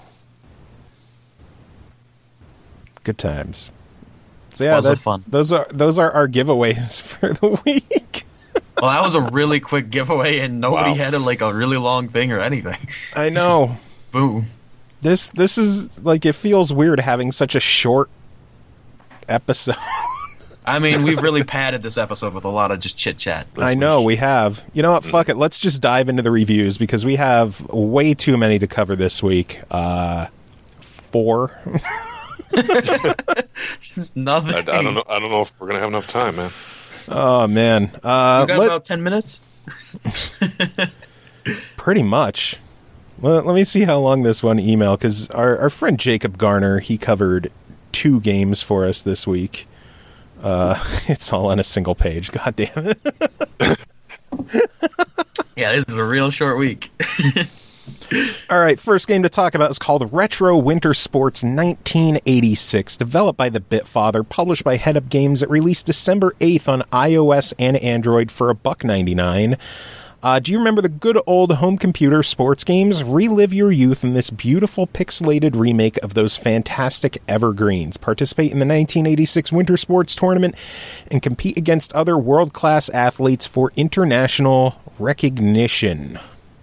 Good times. So yeah, Lots of that- fun. those are those are our giveaways for the week. Well, that was a really quick giveaway, and nobody Wow. had a, like a really long thing or anything. I know. Boom. This this is like, it feels weird having such a short episode. I mean, we've really padded this episode with a lot of just chit chat. I know we have. You know what? Fuck it. Let's just dive into the reviews because we have way too many to cover this week. Uh, four. It's nothing. I, I don't know. I don't know if we're gonna have enough time, man. Oh man. Uh, You got let- about ten minutes. Pretty much. Let, let me see how long this one email, because our, our friend Jacob Garner, he covered two games for us this week. Uh, it's all on a single page. God damn it. Yeah, this is a real short week. All right, first game to talk about is called Retro Winter Sports nineteen eighty-six, developed by the Bitfather, published by Head Up Games. It released December eighth on iOS and Android for a buck ninety-nine. Uh, do you remember the good old home computer sports games? Relive your youth in this beautiful pixelated remake of those fantastic evergreens. Participate in the nineteen eighty-six Winter Sports Tournament and compete against other world-class athletes for international recognition.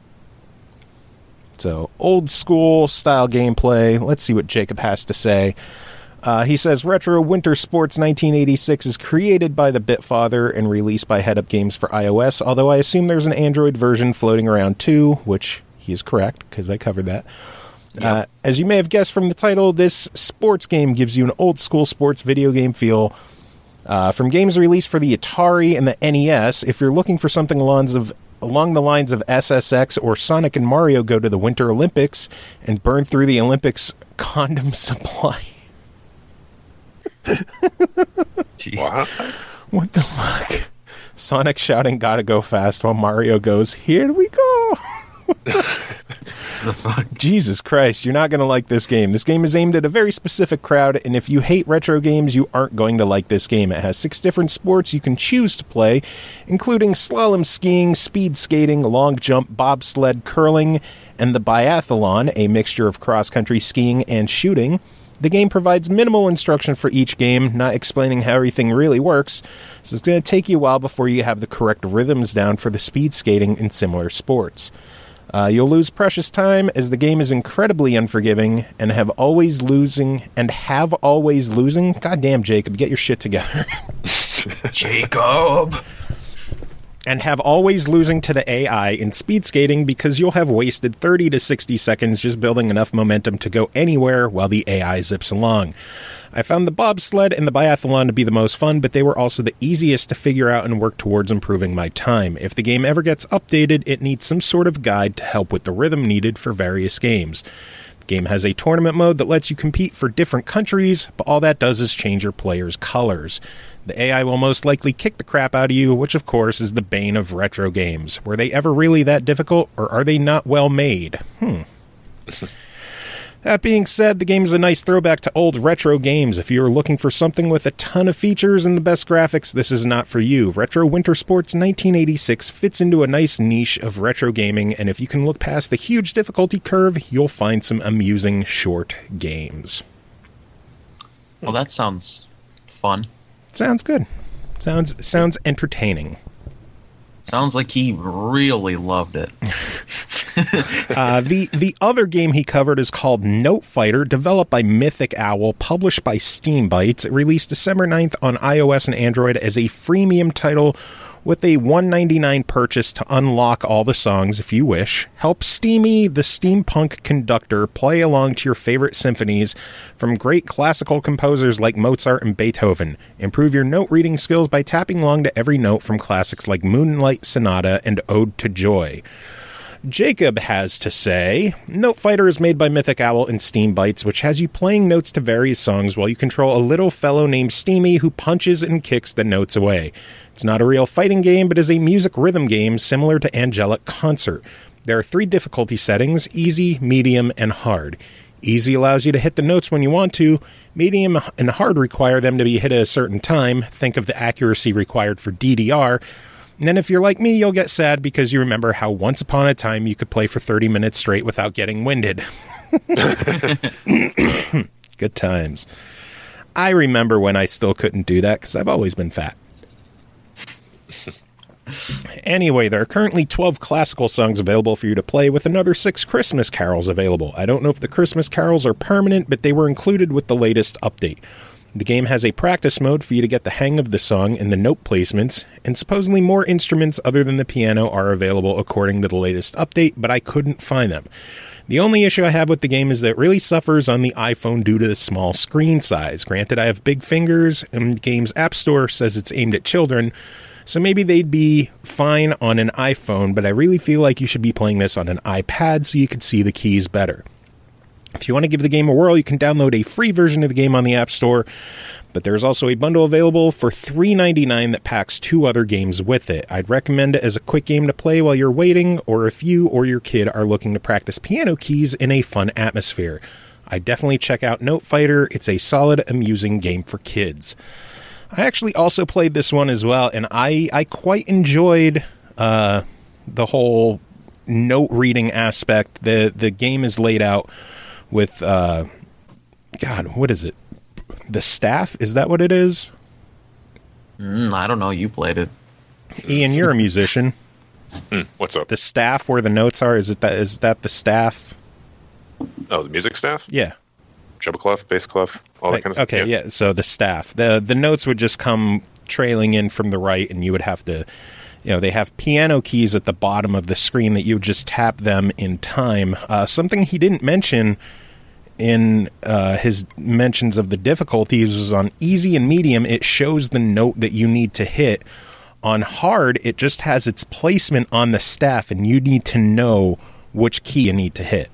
So, old school style gameplay. Let's see what Jacob has to say. Uh, he says, Retro Winter Sports nineteen eighty-six is created by the Bitfather and released by Head Up Games for iOS, although I assume there's an Android version floating around too, which he is correct, because I covered that. Yep. Uh, as you may have guessed from the title, this sports game gives you an old school sports video game feel. Uh, from games released for the Atari and the N E S, if you're looking for something along of along the lines of S S X or Sonic and Mario go to the Winter Olympics and burn through the Olympics condom supply. Gee. What? What the fuck? Sonic shouting gotta go fast while Mario goes, here we go. The fuck? Jesus Christ, you're not going to like this game. This game is aimed at a very specific crowd, and if you hate retro games, you aren't going to like this game. It has six different sports you can choose to play, including slalom skiing, speed skating, long jump, bobsled, curling, and the biathlon, a mixture of cross-country skiing and shooting. The game provides minimal instruction for each game, not explaining how everything really works, so it's going to take you a while before you have the correct rhythms down for the speed skating and similar sports. Uh, you'll lose precious time as the game is incredibly unforgiving and have always losing and have always losing. Goddamn, Jacob, get your shit together. Jacob. And have always losing to the A I in speed skating because you'll have wasted thirty to sixty seconds just building enough momentum to go anywhere while the A I zips along. I found the bobsled and the biathlon to be the most fun, but they were also the easiest to figure out and work towards improving my time. If the game ever gets updated, it needs some sort of guide to help with the rhythm needed for various games. The game has a tournament mode that lets you compete for different countries, but all that does is change your players' colors. The A I will most likely kick the crap out of you, which of course is the bane of retro games. Were they ever really that difficult, or are they not well made? Hmm. That being said, the game is a nice throwback to old retro games. If you are looking for something with a ton of features and the best graphics, this is not for you. Retro Winter Sports nineteen eighty-six fits into a nice niche of retro gaming, and if you can look past the huge difficulty curve, you'll find some amusing short games. Well, that sounds fun. Sounds good. Sounds sounds entertaining. Sounds like he really loved it. Uh, the the other game he covered is called Note Fighter, developed by Mythic Owl, published by Steam Bytes. It released December ninth on iOS and Android as a freemium title with a one ninety-nine purchase to unlock all the songs if you wish. Help Steamy, the steampunk conductor, play along to your favorite symphonies from great classical composers like Mozart and Beethoven. Improve your note reading skills by tapping along to every note from classics like Moonlight Sonata and Ode to Joy. Jacob has to say, Note Fighter is made by Mythic Owl and Steam Bytes, which has you playing notes to various songs while you control a little fellow named Steamy who punches and kicks the notes away. It's not a real fighting game, but is a music rhythm game similar to Angelic Concert. There are three difficulty settings, easy, medium, and hard. Easy allows you to hit the notes when you want to. Medium and hard require them to be hit at a certain time. Think of the accuracy required for D D R. And then if you're like me, you'll get sad because you remember how once upon a time you could play for thirty minutes straight without getting winded. Good times. I remember when I still couldn't do that because I've always been fat. Anyway, there are currently twelve classical songs available for you to play with another six Christmas carols available. I don't know if the Christmas carols are permanent, but they were included with the latest update. The game has a practice mode for you to get the hang of the song and the note placements, and supposedly more instruments other than the piano are available according to the latest update, but I couldn't find them. The only issue I have with the game is that it really suffers on the iPhone due to the small screen size. Granted, I have big fingers, and the game's App Store says it's aimed at children, so maybe they'd be fine on an iPhone, but I really feel like you should be playing this on an iPad so you could see the keys better. If you want to give the game a whirl, you can download a free version of the game on the App Store, but there's also a bundle available for three ninety-nine that packs two other games with it. I'd recommend it as a quick game to play while you're waiting, or if you or your kid are looking to practice piano keys in a fun atmosphere. I definitely check out Note Fighter. It's a solid, amusing game for kids. I actually also played this one as well, and I, I quite enjoyed uh, the whole note reading aspect. The, the game is laid out with, uh, God, what is it? The Staff? Is that what it is? Mm, I don't know. You played it. Ian, you're a musician. Hmm, what's up? The staff where the notes are, is it that? Is that the staff? Oh, the music staff? Yeah. Treble clef, bass clef, all that Like, kind of stuff. okay, yeah. So the staff. The, the notes would just come trailing in from the right, and you would have to... You know, they have piano keys at the bottom of the screen that you would just tap them in time. Uh, something he didn't mention in uh, his mentions of the difficulties was on easy and medium, it shows the note that you need to hit. On hard, it just has its placement on the staff, and you need to know which key you need to hit.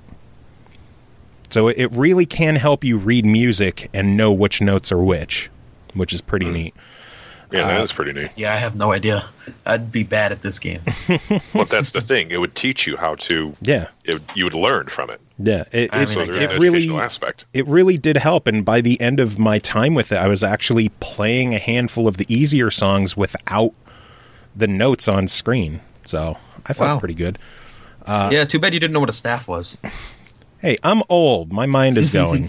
So it really can help you read music and know which notes are which, which is pretty mm. neat. Yeah, that uh, is pretty neat. Yeah, I have no idea. I'd be bad at this game. Well, that's the thing. It would teach you how to. Yeah. It, you would learn from it. Yeah. It, I it, mean, it, I it guess. really, educational aspect. It really did help. And by the end of my time with it, I was actually playing a handful of the easier songs without the notes on screen. So I felt Wow. pretty good. Uh, yeah, too bad you didn't know what a staff was. Hey, I'm old. My mind is going.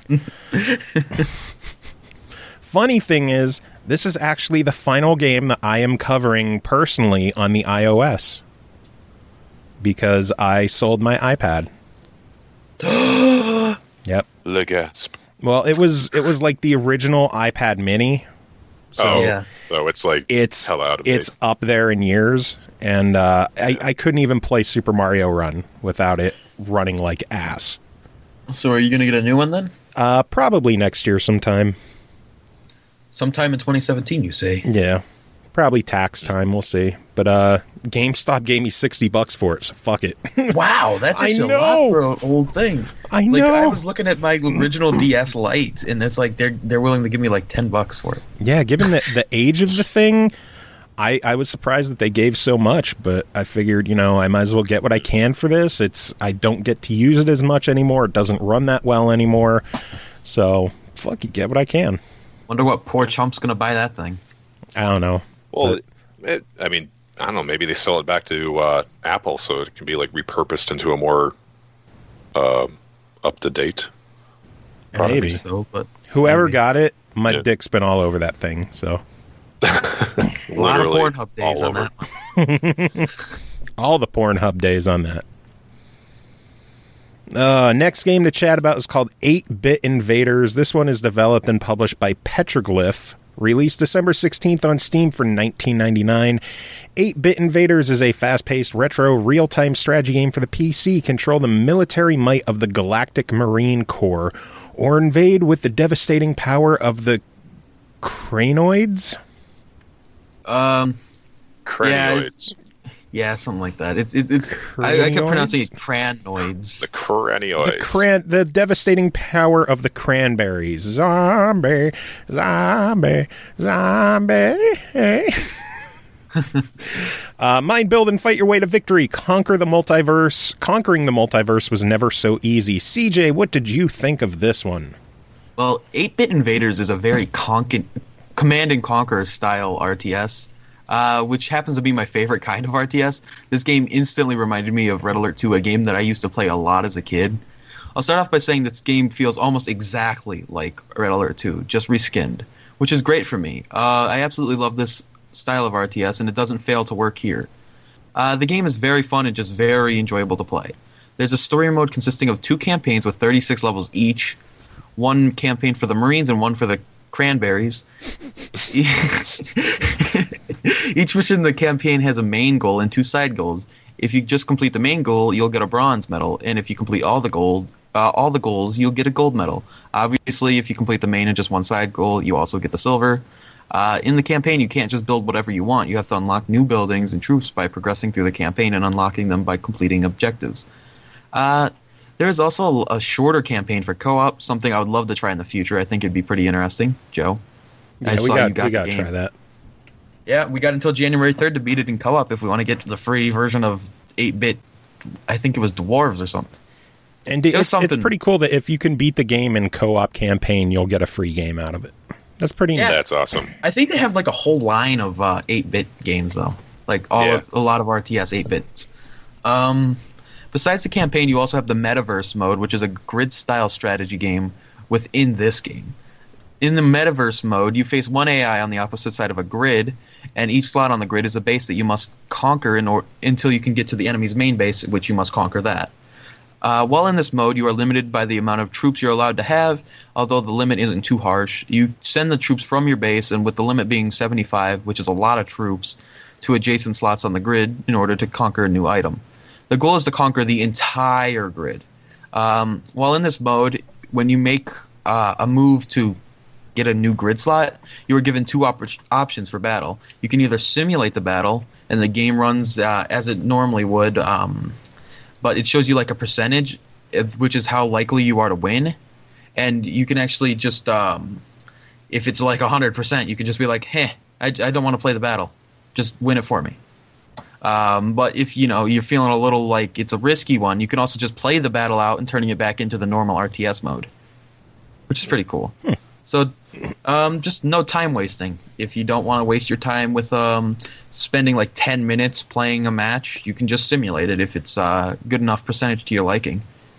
Funny thing is, this is actually the final game that I am covering personally on the iOS. Because I sold my iPad. Yep. Le gasp. Well, it was it was like the original iPad Mini. So oh, yeah. so it's like it's hell out of it's date. up there in years, and uh, I, I couldn't even play Super Mario Run without it running like ass. So are you going to get a new one then? Uh, probably next year sometime. Sometime in twenty seventeen, you say? Yeah, probably tax time. We'll see. But uh, GameStop gave me sixty bucks for it, so fuck it. Wow, that's I actually a know. lot for an old thing. I Like, know. I was looking at my original D S Lite, and it's like they're they're willing to give me like ten bucks for it. Yeah, given the the age of the thing, I I was surprised that they gave so much. But I figured, you know, I might as well get what I can for this. It's I don't get to use it as much anymore. It doesn't run that well anymore. So fuck, you get what I can. Wonder what poor chump's going to buy that thing. I don't know. Well, it, I mean, I don't know. Maybe they sell it back to uh, Apple, so it can be like repurposed into a more uh, up to date. I Maybe. think so, but Whoever maybe. got it, my Yeah. dick's been all over that thing. So A lot of Literally Pornhub days all on over. that one. all the Pornhub days on that. Uh, next game to chat about is called eight bit Invaders. This one is developed and published by Petroglyph. Released December sixteenth on Steam for nineteen ninety-nine. eight-Bit Invaders is a fast-paced, retro, real-time strategy game for the P C. Control the military might of the Galactic Marine Corps, or invade with the devastating power of the Cranoids? Um, Cranoids. Yeah, yeah, something like that. It's it's, it's I, I kept pronouncing it cranoids. The cranoids. The, cran- the devastating power of the cranberries. Zombie, zombie, zombie. uh, mind build and fight your way to victory. Conquer the multiverse. Conquering the multiverse was never so easy. C J, what did you think of this one? Well, eight-Bit Invaders is a very conquer- command and conquer style R T S. Uh, which happens to be my favorite kind of R T S. This game instantly reminded me of Red Alert two, a game that I used to play a lot as a kid. I'll start off by saying this game feels almost exactly like Red Alert two, just reskinned, which is great for me. Uh, I absolutely love this style of R T S, and it doesn't fail to work here. Uh, the game is very fun and just very enjoyable to play. There's a story mode consisting of two campaigns with thirty-six levels each, one campaign for the Marines and one for the Cranberries. Each mission in the campaign has a main goal and two side goals. If you just complete the main goal, you'll get a bronze medal, and if you complete all the gold, uh, all the goals, you'll get a gold medal. Obviously, if you complete the main and just one side goal, you also get the silver. Uh, in the campaign, you can't just build whatever you want. You have to unlock new buildings and troops by progressing through the campaign and unlocking them by completing objectives. Uh, there is also a, a shorter campaign for co-op, something I would love to try in the future. I think it'd be pretty interesting. Joe? Yeah, I we saw got, you got we got the to game. try that. Yeah, we got until January third to beat it in co-op if we want to get the free version of eight-Bit. I think it was Dwarves or something. And It was it's, it's something- pretty cool that if you can beat the game in co-op campaign, you'll get a free game out of it. That's pretty Yeah. neat. That's awesome. I think they have like a whole line of uh, eight-Bit games, though. Like all Yeah. of, a lot of R T S eight-Bits. Um, besides the campaign, you also have the Metaverse mode, which is a grid-style strategy game within this game. In the Metaverse mode, you face one A I on the opposite side of a grid, and each slot on the grid is a base that you must conquer in or- until you can get to the enemy's main base, which you must conquer that. Uh, while in this mode, you are limited by the amount of troops you're allowed to have, although the limit isn't too harsh. You send the troops from your base, and with the limit being seventy-five, which is a lot of troops, to adjacent slots on the grid in order to conquer a new item. The goal is to conquer the entire grid. Um, while in this mode, when you make uh, a move to get a new grid slot, you are given two op- options for battle. You can either simulate the battle, and the game runs uh, as it normally would, um, but it shows you like a percentage, which is how likely you are to win. And you can actually just, um, if it's like one hundred percent, you can just be like, hey, I, I don't want to play the battle. Just win it for me. Um, but if you know you're feeling a little like it's a risky one, you can also just play the battle out and turning it back into the normal R T S mode, which is pretty cool. Hmm. So, um, just no time wasting. If you don't want to waste your time with um, spending like ten minutes playing a match, you can just simulate it if it's uh, good enough percentage to your liking.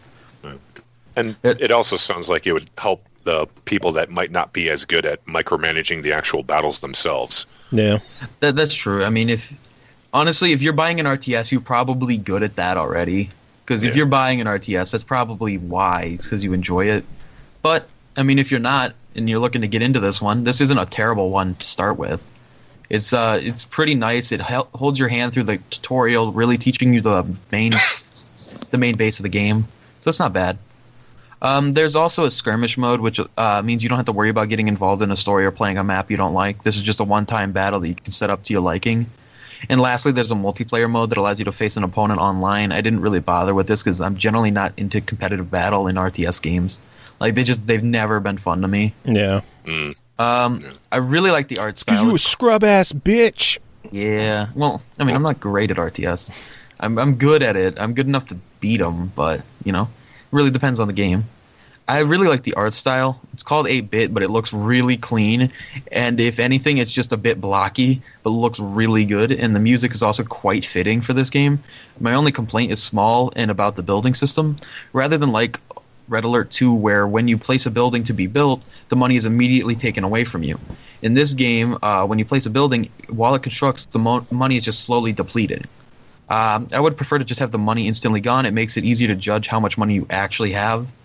And it also sounds like it would help the people that might not be as good at micromanaging the actual battles themselves. Yeah. That, that's true. I mean, if honestly, if you're buying an R T S, you're probably good at that already. Because if Yeah. you're buying an R T S, that's probably why, because you enjoy it. But, I mean, if you're not, and you're looking to get into this one, this isn't a terrible one to start with. It's uh, it's pretty nice. It hel- holds your hand through the tutorial, really teaching you the main, the main base of the game. So it's not bad. Um, there's also a skirmish mode, which uh, means you don't have to worry about getting involved in a story or playing a map you don't like. This is just a one-time battle that you can set up to your liking. And lastly, there's a multiplayer mode that allows you to face an opponent online. I didn't really bother with this because I'm generally not into competitive battle in R T S games. Like they just they've never been fun to me. Yeah. Mm. Um, Yeah. I really like the art Because style. you a scrub ass bitch. Yeah. Well, I mean, I'm not great at R T S. I'm I'm good at it. I'm good enough to beat them, but you know, it really depends on the game. I really like the art style. It's called eight-Bit, but it looks really clean. And if anything, it's just a bit blocky, but looks really good. And the music is also quite fitting for this game. My only complaint is small and about the building system. Rather than like Red Alert two, where when you place a building to be built, the money is immediately taken away from you. In this game, uh, when you place a building, while it constructs, the mo- money is just slowly depleted. Um, I would prefer to just have the money instantly gone. It makes it easier to judge how much money you actually have.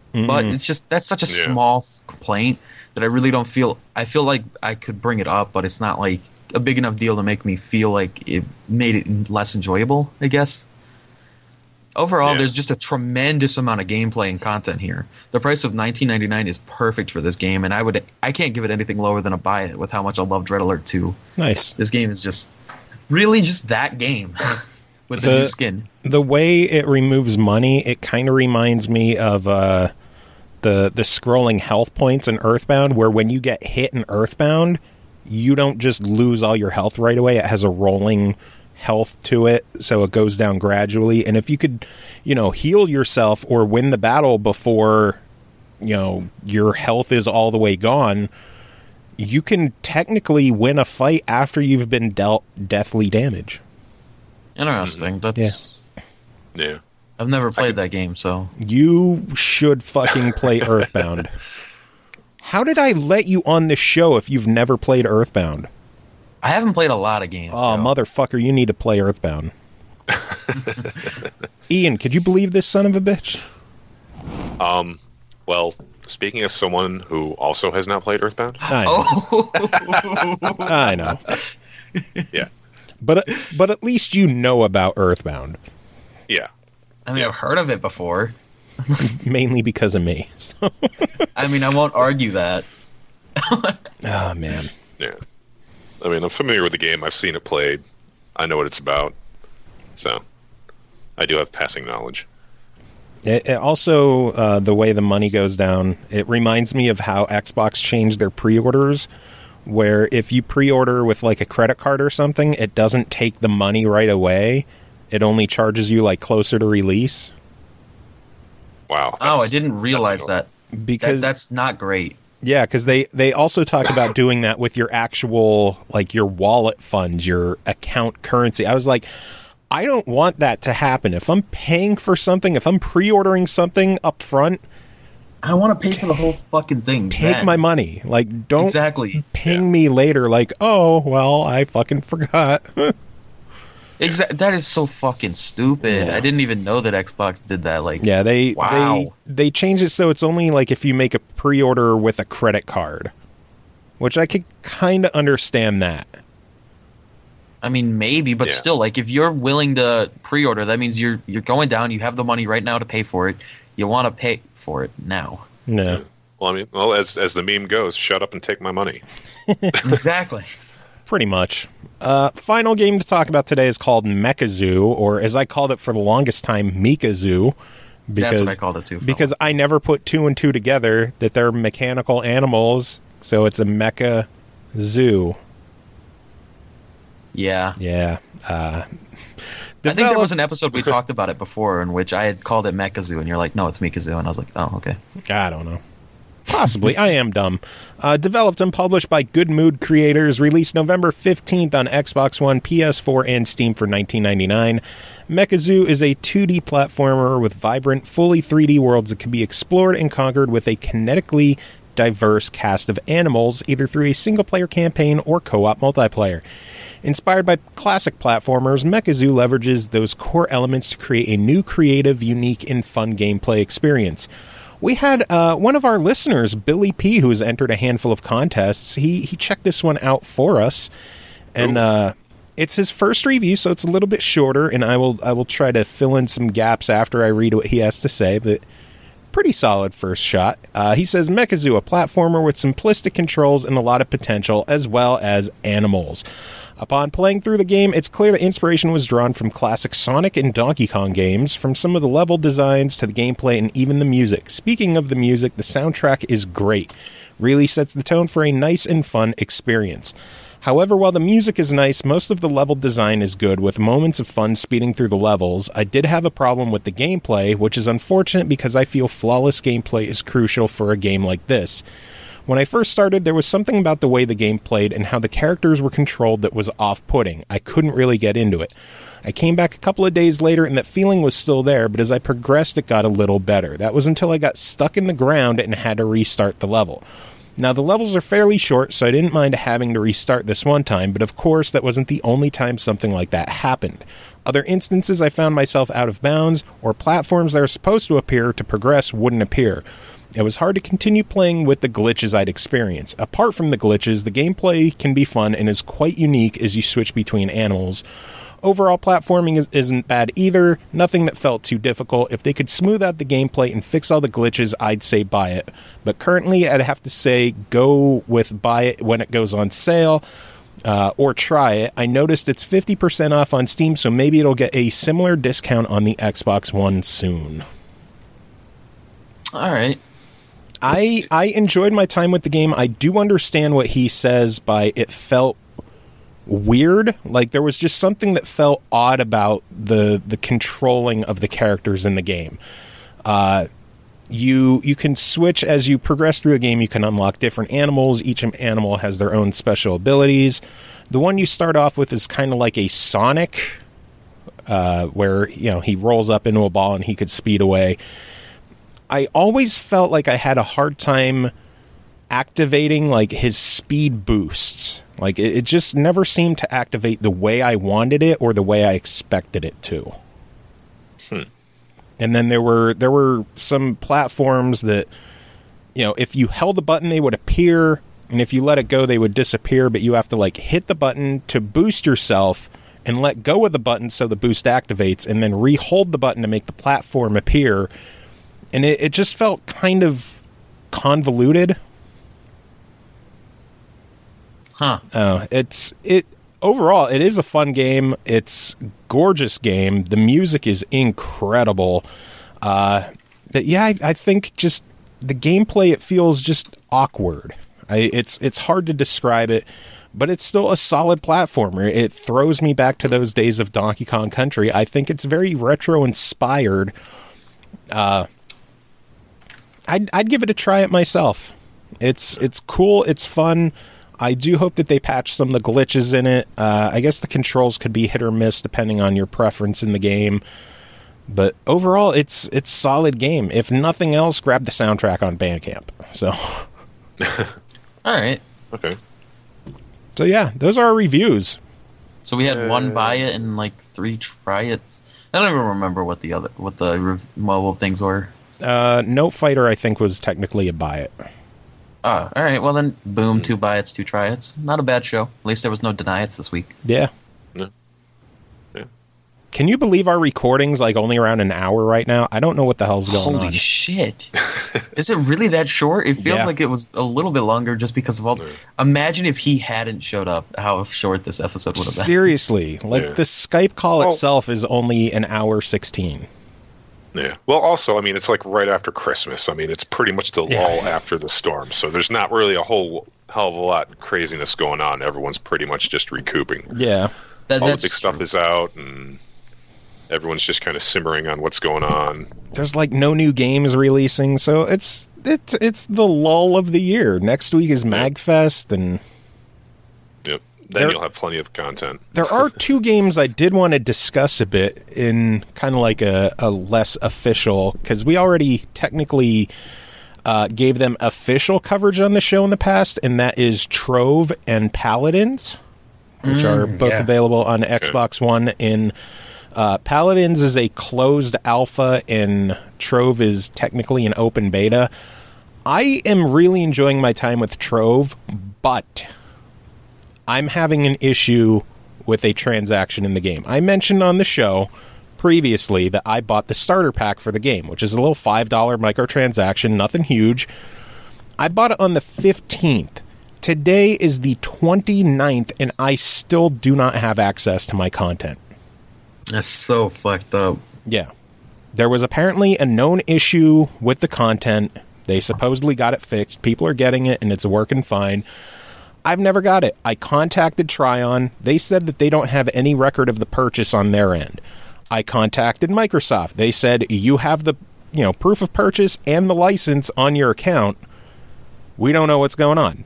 Mm. but it's just that's such a Yeah. small complaint that I really don't feel. I feel like I could bring it up, but it's not like a big enough deal to make me feel like it made it less enjoyable, I guess. Overall, Yeah. there's just a tremendous amount of gameplay and content here. The price of nineteen ninety-nine is perfect for this game, and I would I can't give it anything lower than a buy it with how much I love Dread Alert two. Nice. This game is just really just that game with the, The- new skin. The way it removes money, it kind of reminds me of uh, the the scrolling health points in Earthbound, where when you get hit in Earthbound, you don't just lose all your health right away. It has a rolling health to it, so it goes down gradually. And if you could, you know, heal yourself or win the battle before, you know, your health is all the way gone, you can technically win a fight after you've been dealt deathly damage. Interesting. That's Yeah. I've never played that game, so You should fucking play Earthbound. How did I let you on this show if you've never played Earthbound? I haven't played a lot of games. Oh, so. motherfucker, you need to play Earthbound. Ian, could you believe this son of a bitch? Um. Well, speaking as someone who also has not played Earthbound, I know. Oh, I know. yeah, But but at least you know about Earthbound, yeah, I mean, I've heard of it before. mainly because of me. So, I mean, I won't argue that. oh, man. yeah. I mean, I'm familiar with the game. I've seen it played. I know what it's about. So, I do have passing knowledge. It, it also, uh, the way the money goes down, it reminds me of how Xbox changed their pre-orders, where if you pre-order with like a credit card or something, it doesn't take the money right away. It only charges you like closer to release. Wow. Oh, I that's- didn't realize that's that. Because that. That's not great. yeah, because they, they also talk about doing that with your actual, like your wallet funds, your account currency. I was like, I don't want that to happen. If I'm paying for something, if I'm pre-ordering something up front, I want to pay for the whole fucking thing. take then. my money. Like, don't Exactly. ping Yeah. me later like, oh, well, I fucking forgot. Exactly. That is so fucking stupid. Yeah. I didn't even know that Xbox did that. Like, Yeah, they Wow. they they changed it so it's only like if you make a pre-order with a credit card, which I could kind of understand that. I mean, maybe, but Yeah. still, like, if you're willing to pre-order, that means you're you're going down. You have the money right now to pay for it. You want to pay for it now. No, Well, I mean, well, as as the meme goes, shut up and take my money. Exactly. pretty much. Uh, final game to talk about today is called Mechazoo, or as I called it for the longest time, Mikazoo, because That's what I called it too. because I never put two and two together that they're mechanical animals, so it's a mecha zoo. yeah. Yeah. Uh, I think there develop- was an episode we talked about it before in which I had called it Mechazoo, and you're like, no, it's Mikazoo, and I was like, oh, okay. I don't know. Possibly. I am dumb. Uh, developed and published by Good Mood Creators. Released November fifteenth on Xbox One, P S four, and Steam for nineteen ninety-nine. Mechazoo is a two D platformer with vibrant, fully three D worlds that can be explored and conquered with a kinetically diverse cast of animals, either through a single-player campaign or co-op multiplayer. Inspired by classic platformers, Mechazoo leverages those core elements to create a new, creative, unique, and fun gameplay experience. We had uh, one of our listeners, Billy P., who has entered a handful of contests. He he checked this one out for us, and uh, it's his first review, so it's a little bit shorter. And I will I will try to fill in some gaps after I read what he has to say. But pretty solid first shot. Uh, he says Mechazoo, a platformer with simplistic controls and a lot of potential, as well as animals. Upon playing through the game, it's clear that inspiration was drawn from classic Sonic and Donkey Kong games, from some of the level designs to the gameplay and even the music. Speaking of the music, the soundtrack is great. Really sets the tone for a nice and fun experience. However, while the music is nice, most of the level design is good, with moments of fun speeding through the levels. I did have a problem with the gameplay, which is unfortunate because I feel flawless gameplay is crucial for a game like this. When I first started, there was something about the way the game played and how the characters were controlled that was off-putting. I couldn't really get into it. I came back a couple of days later and that feeling was still there, but as I progressed, it got a little better. That was until I got stuck in the ground and had to restart the level. Now, the levels are fairly short, so I didn't mind having to restart this one time, but of course, that wasn't the only time something like that happened. Other instances, I found myself out of bounds, or platforms that are supposed to appear to progress wouldn't appear. It was hard to continue playing with the glitches I'd experience. Apart from the glitches, the gameplay can be fun and is quite unique as you switch between animals. Overall, platforming is, isn't bad either, nothing that felt too difficult. If they could smooth out the gameplay and fix all the glitches, I'd say buy it. But currently, I'd have to say go with buy it when it goes on sale, uh, or try it. I noticed it's fifty percent off on Steam, so maybe it'll get a similar discount on the Xbox One soon. All right. I I enjoyed my time with the game. I do understand what he says by it felt weird. Like, there was just something that felt odd about the the controlling of the characters in the game. Uh, you you can switch as you progress through the game. You can unlock different animals. Each animal has their own special abilities. The one you start off with is kind of like a Sonic, uh, where, you know, he rolls up into a ball and he could speed away. I always felt like I had a hard time activating, like, his speed boosts. Like, it, it just never seemed to activate the way I wanted it or the way I expected it to. Hmm. And then there were there were some platforms that, you know, if you held the button, they would appear, and if you let it go, they would disappear, but you have to, like, hit the button to boost yourself and let go of the button so the boost activates, and then re-hold the button to make the platform appear. And it, it just felt kind of convoluted. Huh. Uh, it's it overall, it is a fun game. It's a gorgeous game. The music is incredible. Uh, but yeah, I, I think just the gameplay, it feels just awkward. I, it's it's hard to describe it, but it's still a solid platformer. It throws me back to those days of Donkey Kong Country. I think it's very retro inspired. Uh, I'd I'd give it a try it myself. It's it's cool. It's fun. I do hope that they patch some of the glitches in it. Uh, I guess the controls could be hit or miss depending on your preference in the game. But overall, it's it's solid game. If nothing else, grab the soundtrack on Bandcamp. So, all right. Okay. So yeah, those are our reviews. So we had Uh, one buy it and like three try it. I don't even remember what the other what the rev- mobile things were. Uh, Note Fighter, I think, was technically a buy it. Oh, all right. Well then, boom, two buy it's, two try it's. Not a bad show. At least there was no deny it's this week. Yeah. No. Yeah. Can you believe our recording's like only around an hour right now? I don't know what the hell's going Holy on. shit! Is it really that short? It feels Yeah. like it was a little bit longer just because of all. Yeah. Imagine if he hadn't showed up, how short this episode would have been. Seriously, like Yeah. the Skype call Well- itself is only an hour sixteen. Yeah. Well, also, I mean, it's like right after Christmas. I mean, it's pretty much the Yeah. lull after the storm. So there's not really a whole hell of a lot of craziness going on. Everyone's pretty much just recouping. Yeah. That, All the that's big stuff true. is out, and everyone's just kind of simmering on what's going on. There's like no new games releasing, so it's it's it's the lull of the year. Next week is MagFest, and Yep. Then There- you'll have plenty of content. there are two games I did want to discuss a bit in kind of like a, a less official, because we already technically uh, gave them official coverage on the show in the past, and that is Trove and Paladins, which are both yeah. available on Xbox One. In uh, Paladins is a closed alpha, and Trove is technically an open beta. I am really enjoying my time with Trove, but I'm having an issue with a transaction in the game. I mentioned on the show previously that I bought the starter pack for the game, which is a little five dollar microtransaction, nothing huge. I bought it on the fifteenth. Today is the twenty-ninth, and I still do not have access to my content. That's so fucked up. Yeah. There was apparently a known issue with the content. They supposedly got it fixed. People are getting it, and it's working fine. I've never got it. I contacted Tryon. They said that they don't have any record of the purchase on their end. I contacted Microsoft. They said, you have the, you know, proof of purchase and the license on your account. We don't know what's going on.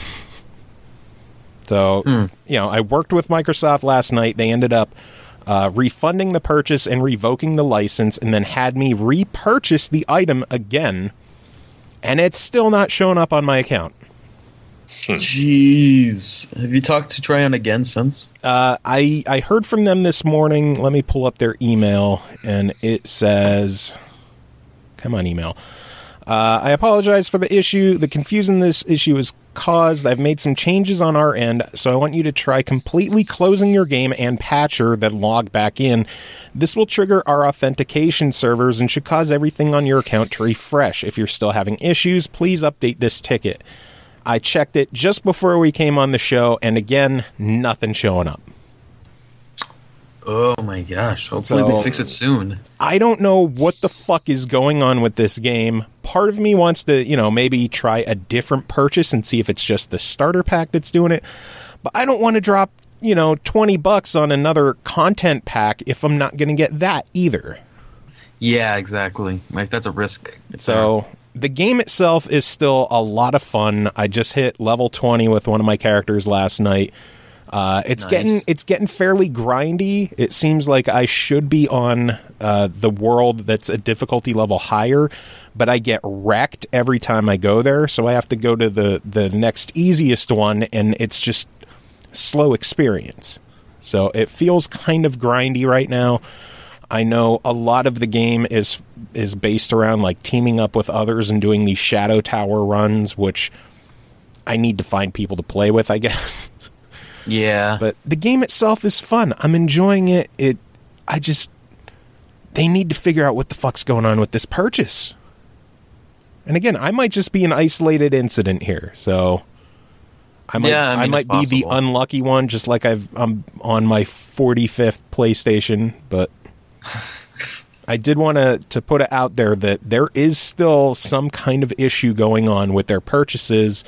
So, Hmm. you know, I worked with Microsoft last night. They ended up uh, refunding the purchase and revoking the license, and then had me repurchase the item again, and it's still not showing up on my account. Jeez. Have you talked to Tryon again since? Uh, I I heard from them this morning. Let me pull up their email, and it says, "Come on, email. Uh, I apologize for the issue. The confusion this issue has caused. I've made some changes on our end, so I want you to try completely closing your game and patcher, then log back in. This will trigger our authentication servers and should cause everything on your account to refresh. If you're still having issues, please update this ticket." I checked it just before we came on the show, and again, nothing showing up. Oh my gosh. Hopefully So- they fix it soon. I don't know what the fuck is going on with this game. Part of me wants to, you know, maybe try a different purchase and see if it's just the starter pack that's doing it. But I don't want to drop, you know, twenty bucks on another content pack if I'm not going to get that either. Yeah, exactly. Like, that's a risk. So the game itself is still a lot of fun. I just hit level twenty with one of my characters last night. Uh, it's Nice. getting it's getting fairly grindy. It seems like I should be on uh, the world that's a difficulty level higher, but I get wrecked every time I go there. So I have to go to the, the next easiest one, and it's just slow experience. So it feels kind of grindy right now. I know a lot of the game is is based around like teaming up with others and doing these Shadow Tower runs, which I need to find people to play with, I guess. Yeah. But the game itself is fun. I'm enjoying it. It I just they need to figure out what the fuck's going on with this purchase. And again, I might just be an isolated incident here. So I might Yeah, I I, mean, might it's be the possible. unlucky one, just like I've I'm on my forty-fifth PlayStation, but I did want to to put it out there that there is still some kind of issue going on with their purchases,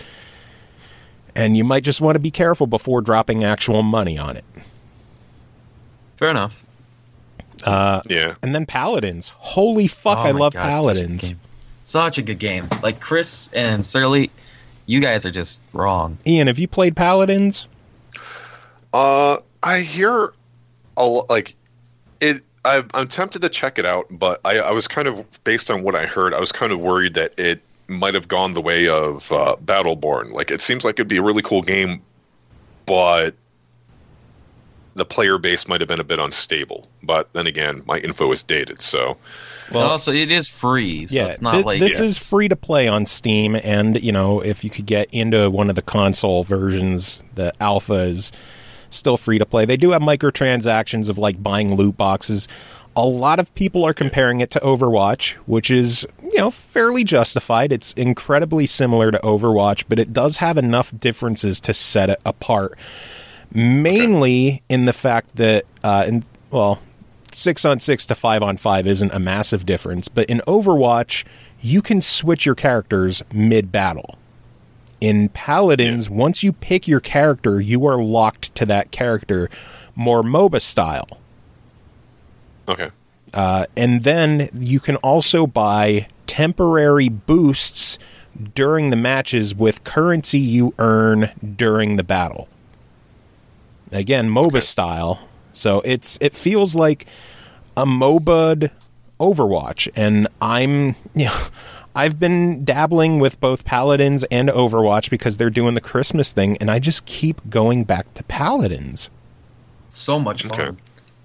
and you might just want to be careful before dropping actual money on it. Fair enough. Yeah. And then Paladins. Holy fuck, Oh I my love God, such a good Paladins. game. Such a good game. Like, Chris and Surly, you guys are just wrong. Ian, have you played Paladins? Uh, I hear a lo- like it. I, I'm tempted to check it out, but I, I was kind of based on what I heard. I was kind of worried that it might have gone the way of uh, Battleborn. Like, it seems like it'd be a really cool game, but the player base might have been a bit unstable. But then again, my info is dated, so Well, also, it is free, so yeah, it's not thi- like... this is it's- free to play on Steam, and, you know, if you could get into one of the console versions, the alpha is still free to play. They do have microtransactions of, like, buying loot boxes. A lot of people are comparing it to Overwatch, which is, you know, fairly justified. It's incredibly similar to Overwatch, but it does have enough differences to set it apart. Mainly in the fact that, uh, in, well, six on six to five on five isn't a massive difference, but in Overwatch, you can switch your characters mid-battle. In Paladins, yeah. once you pick your character, you are locked to that character, more MOBA style. okay. Uh, and then you can also buy temporary boosts during the matches with currency you earn during the battle. Again, MOBA Okay. style. So it's it feels like a MOBA'd Overwatch, and I'm you know, I've been dabbling with both Paladins and Overwatch because they're doing the Christmas thing, and I just keep going back to Paladins. So much fun. Okay.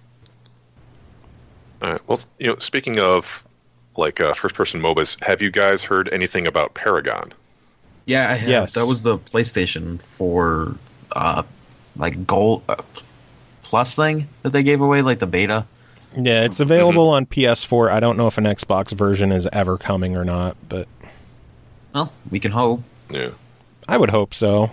All right. Well, you know, speaking of like uh, first-person MOBAs, have you guys heard anything about Paragon? Yeah, I have. Yes. That was the PlayStation for, uh, like, Gold uh, Plus thing that they gave away, like the beta. Yeah, it's available on P S four. I don't know if an Xbox version is ever coming or not, but Well, we can hope. Yeah. I would hope so.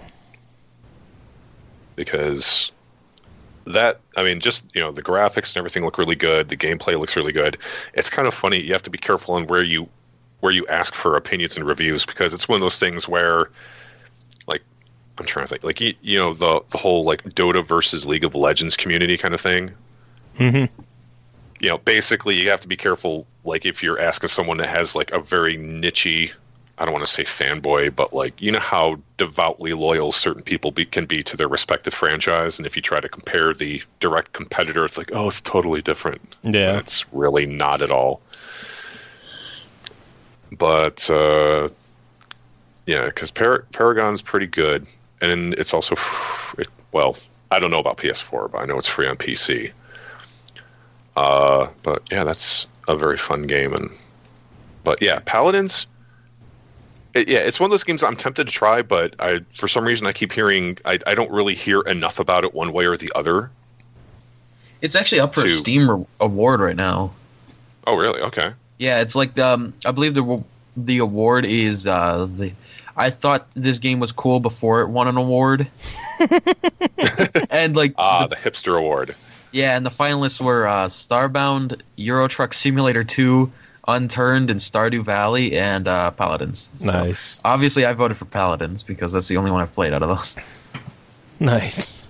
Because that, I mean, just, you know, the graphics and everything look really good. The gameplay looks really good. It's kind of funny. You have to be careful on where you where you ask for opinions and reviews, because it's one of those things where, like, I'm trying to think, like, you, you know, the the whole like Dota versus League of Legends community kind of thing. Mm-hmm. You know, basically, you have to be careful. Like, if you're asking someone that has like a very niche-y, I don't want to say fanboy, but like, you know how devoutly loyal certain people be, can be to their respective franchise, and if you try to compare the direct competitor, it's like, oh, it's totally different. Yeah. And it's really not at all. But uh, Yeah, because Par- Paragon's pretty good, and it's also f- it, well, I don't know about P S four, but I know it's free on P C. Uh, but yeah, that's a very fun game, and but yeah, Paladins. It, yeah, it's one of those games I'm tempted to try, but I for some reason I keep hearing I, I don't really hear enough about it one way or the other. It's actually up for To- a Steam re- award right now. Oh, really? Okay. Yeah, it's like um, I believe the the award is uh, the. I thought this game was cool before it won an award, and like Ah, the- the hipster award. yeah, and the finalists were uh, Starbound, Euro Truck Simulator two, Unturned, and Stardew Valley, and uh, Paladins. So, Nice. obviously, I voted for Paladins because that's the only one I've played out of those. Nice.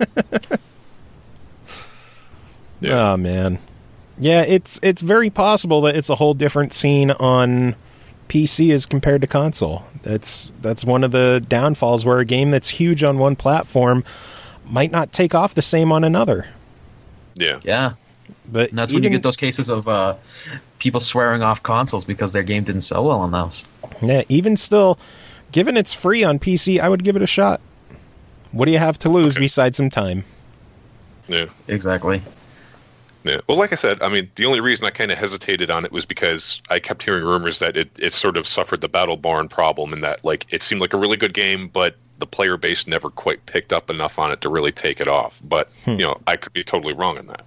Yeah. Oh man. Yeah, it's it's very possible that it's a whole different scene on P C as compared to console. That's that's one of the downfalls where a game that's huge on one platform might not take off the same on another. Yeah. Yeah, But and that's when you even- get those cases of uh, people swearing off consoles because their game didn't sell well on those. Yeah, even still, given it's free on P C, I would give it a shot. What do you have to lose Okay. besides some time? Yeah. Exactly. Yeah. Well, like I said, I mean, the only reason I kind of hesitated on it was because I kept hearing rumors that it, it sort of suffered the Battleborn problem in that, like, it seemed like a really good game, but the player base never quite picked up enough on it to really take it off. But, Hmm. you know, I could be totally wrong on that.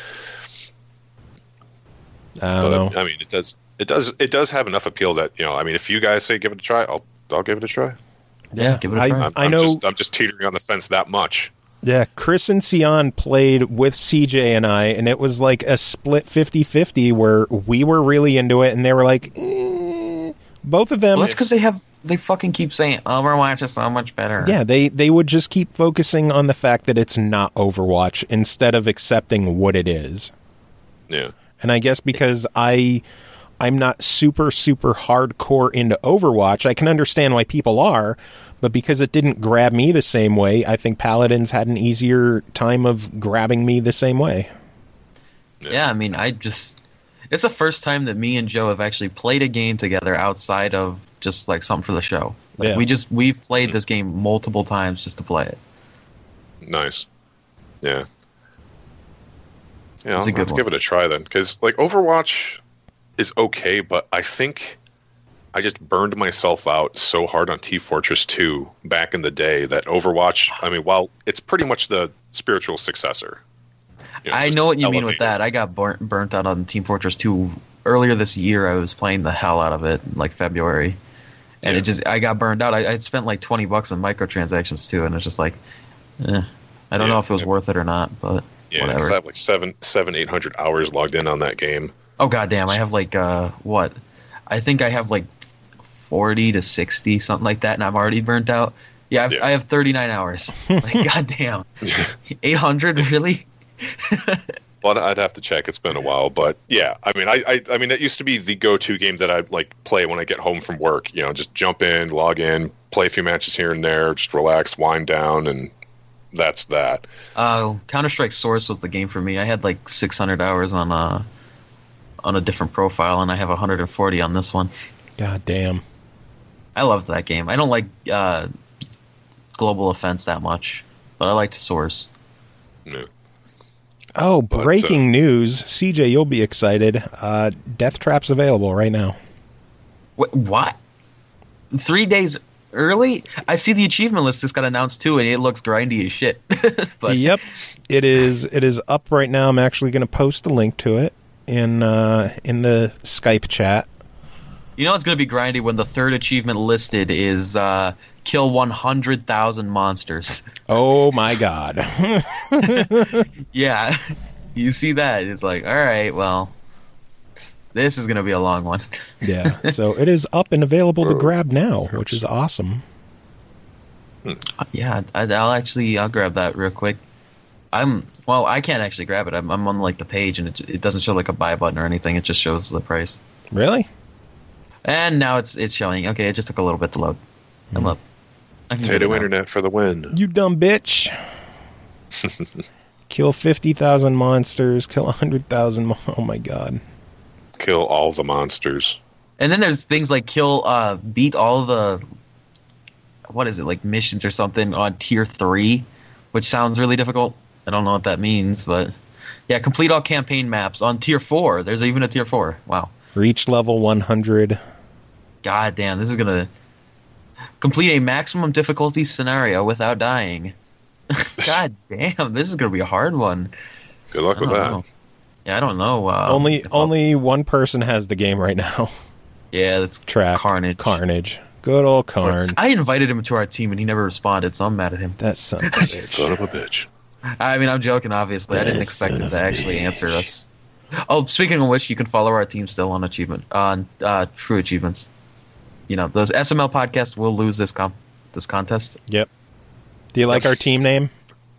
I don't But, know. I mean, it does, it does, it does have enough appeal that, you know, I mean, if you guys say give it a try, I'll, I'll give it a try. Yeah, give it a I, try. I'm, I I'm know. Just, I'm just teetering on the fence that much. Yeah, Chris and Sion played with C J and I, and it was like a split fifty-fifty where we were really into it, and they were like, eh. Both of them. Well, that's because they have they fucking keep saying Overwatch is so much better. Yeah, they, they would just keep focusing on the fact that it's not Overwatch instead of accepting what it is. Yeah. And I guess because I I'm not super super hardcore into Overwatch, I can understand why people are, but because it didn't grab me the same way, I think Paladins had an easier time of grabbing me the same way. Yeah, I mean, I just it's the first time that me and Joe have actually played a game together outside of just like something for the show. Like, Yeah. we just we've played this game multiple times just to play it. Nice. Yeah. Yeah, It's I'll a good have to one. give it a try then, because like Overwatch is okay, but I think I just burned myself out so hard on Team Fortress two back in the day that Overwatch. I mean, while it's pretty much the spiritual successor. You I just know what you mean with elevated. that. I got burnt burnt out on Team Fortress two earlier this year. I was playing the hell out of it in like February, and Yeah. it just I got burned out. I, I spent like twenty bucks on microtransactions too, and it's just like, eh. I don't Yeah. know if it was worth it or not, but Yeah, 'cause whatever. I have like seven, seven, eight hundred hours logged in on that game. Oh goddamn! I have like uh what? I think I have like forty to sixty something like that, and I'm already burnt out. Yeah, I've, Yeah. I have thirty-nine hours. Like goddamn, eight hundred really? Well, I'd have to check. It's been a while, but yeah, I mean, I, I, I mean, it used to be the go-to game that I like play when I get home from work. You know, just jump in, log in, play a few matches here and there, just relax, wind down, and that's that. Uh, Counter Strike Source was the game for me. I had like six hundred hours on uh on a different profile, and I have one hundred forty on this one. God damn. I loved that game. I don't like uh, Global Offense that much, but I liked Source. Yeah. Oh, But, uh, breaking news. C J, you'll be excited. Uh, Death Trap's available right now. Wh- what? Three days early? I see the achievement list just got announced too, and it looks grindy as shit. But Yep. It is it is up right now. I'm actually going to post the link to it in uh, in the Skype chat. you know it's going to be grindy when the third achievement listed is uh, kill one hundred thousand monsters. Oh my god. Yeah, you see that. It's like, all right, well, this is going to be a long one. Yeah. So it is up and available to grab now, which is awesome. Yeah, I, I'll actually I'll grab that real quick. I'm well, I can't actually grab it. I'm, I'm on like the page, and it it doesn't show like a buy button or anything. It just shows the price. Really? And now it's it's showing. Okay, it just took a little bit to load. I'm up. I can get it Potato now. Internet for the win. You dumb bitch. Kill fifty thousand monsters, kill one hundred thousand. Mo- oh my god. Kill all the monsters. And then there's things like kill, uh, beat all the what is it, like missions or something on tier three, which sounds really difficult. I don't know what that means, but yeah, complete all campaign maps on tier four. There's even a tier four. Wow. Reach level one hundred. God damn, this is gonna complete a maximum difficulty scenario without dying. God damn, this is gonna be a hard one. Good luck with that. Know. Yeah, I don't know. Uh, only only one person has the game right now. Yeah, that's Track Carnage. Carnage. Good old Carn. I invited him to our team and he never responded, so I'm mad at him. That son of a bitch. Son of a bitch. I mean, I'm joking, obviously. I didn't That expect son him of to a actually bitch. answer us. Oh, speaking of which, you can follow our team still on achievement on uh, True Achievements. You know, those S M L podcasts will lose this com- this contest. Yep. Do you like our team name?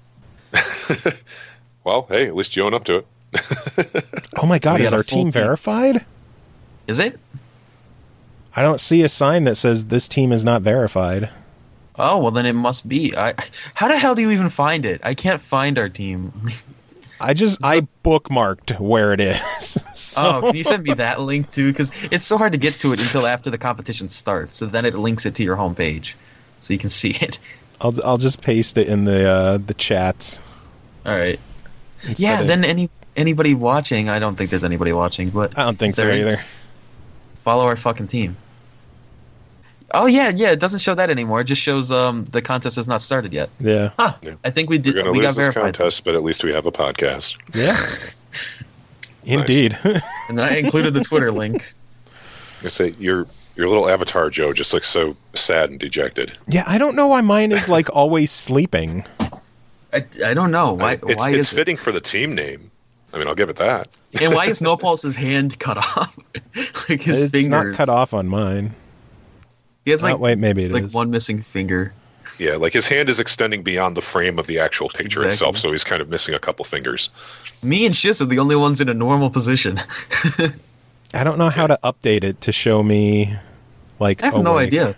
Well, hey, at least you own up to it. Oh my god, We is got a our full team team. verified? Is it? I don't see a sign that says this team is not verified. Oh, well then it must be. I. How the hell do you even find it? I can't find our team. I just I bookmarked where it is. So- Oh, can you send me that link too? Because it's so hard to get to it until after the competition starts. So then it links it to your homepage, so you can see it. I'll I'll just paste it in the uh, the chats. All right. instead Yeah. of- Then any anybody watching? I don't think there's anybody watching, but I don't think if so there either. is, follow our fucking team. Oh yeah, yeah. It doesn't show that anymore. It just shows um the contest has not started yet. Yeah. Huh. Yeah. I think we We're did. going to We lose got this verified. contest, but at least we have a podcast. Yeah. Indeed. And I included the Twitter link. I say your your little avatar, Joe, just looks so sad and dejected. Yeah, I don't know why mine is like always sleeping. I, I don't know why. it's why it's is fitting for the team name. I mean, I'll give it that. it? And why is No Pulse's hand cut off? Like his It's fingers. not cut off on mine. He has Oh, like wait, maybe it like is. one missing finger. Yeah, like his hand is extending beyond the frame of the actual picture Exactly. itself, so he's kind of missing a couple fingers. Me and Shiz are the only ones in a normal position. I don't know how to update it to show me like I have no awake. idea.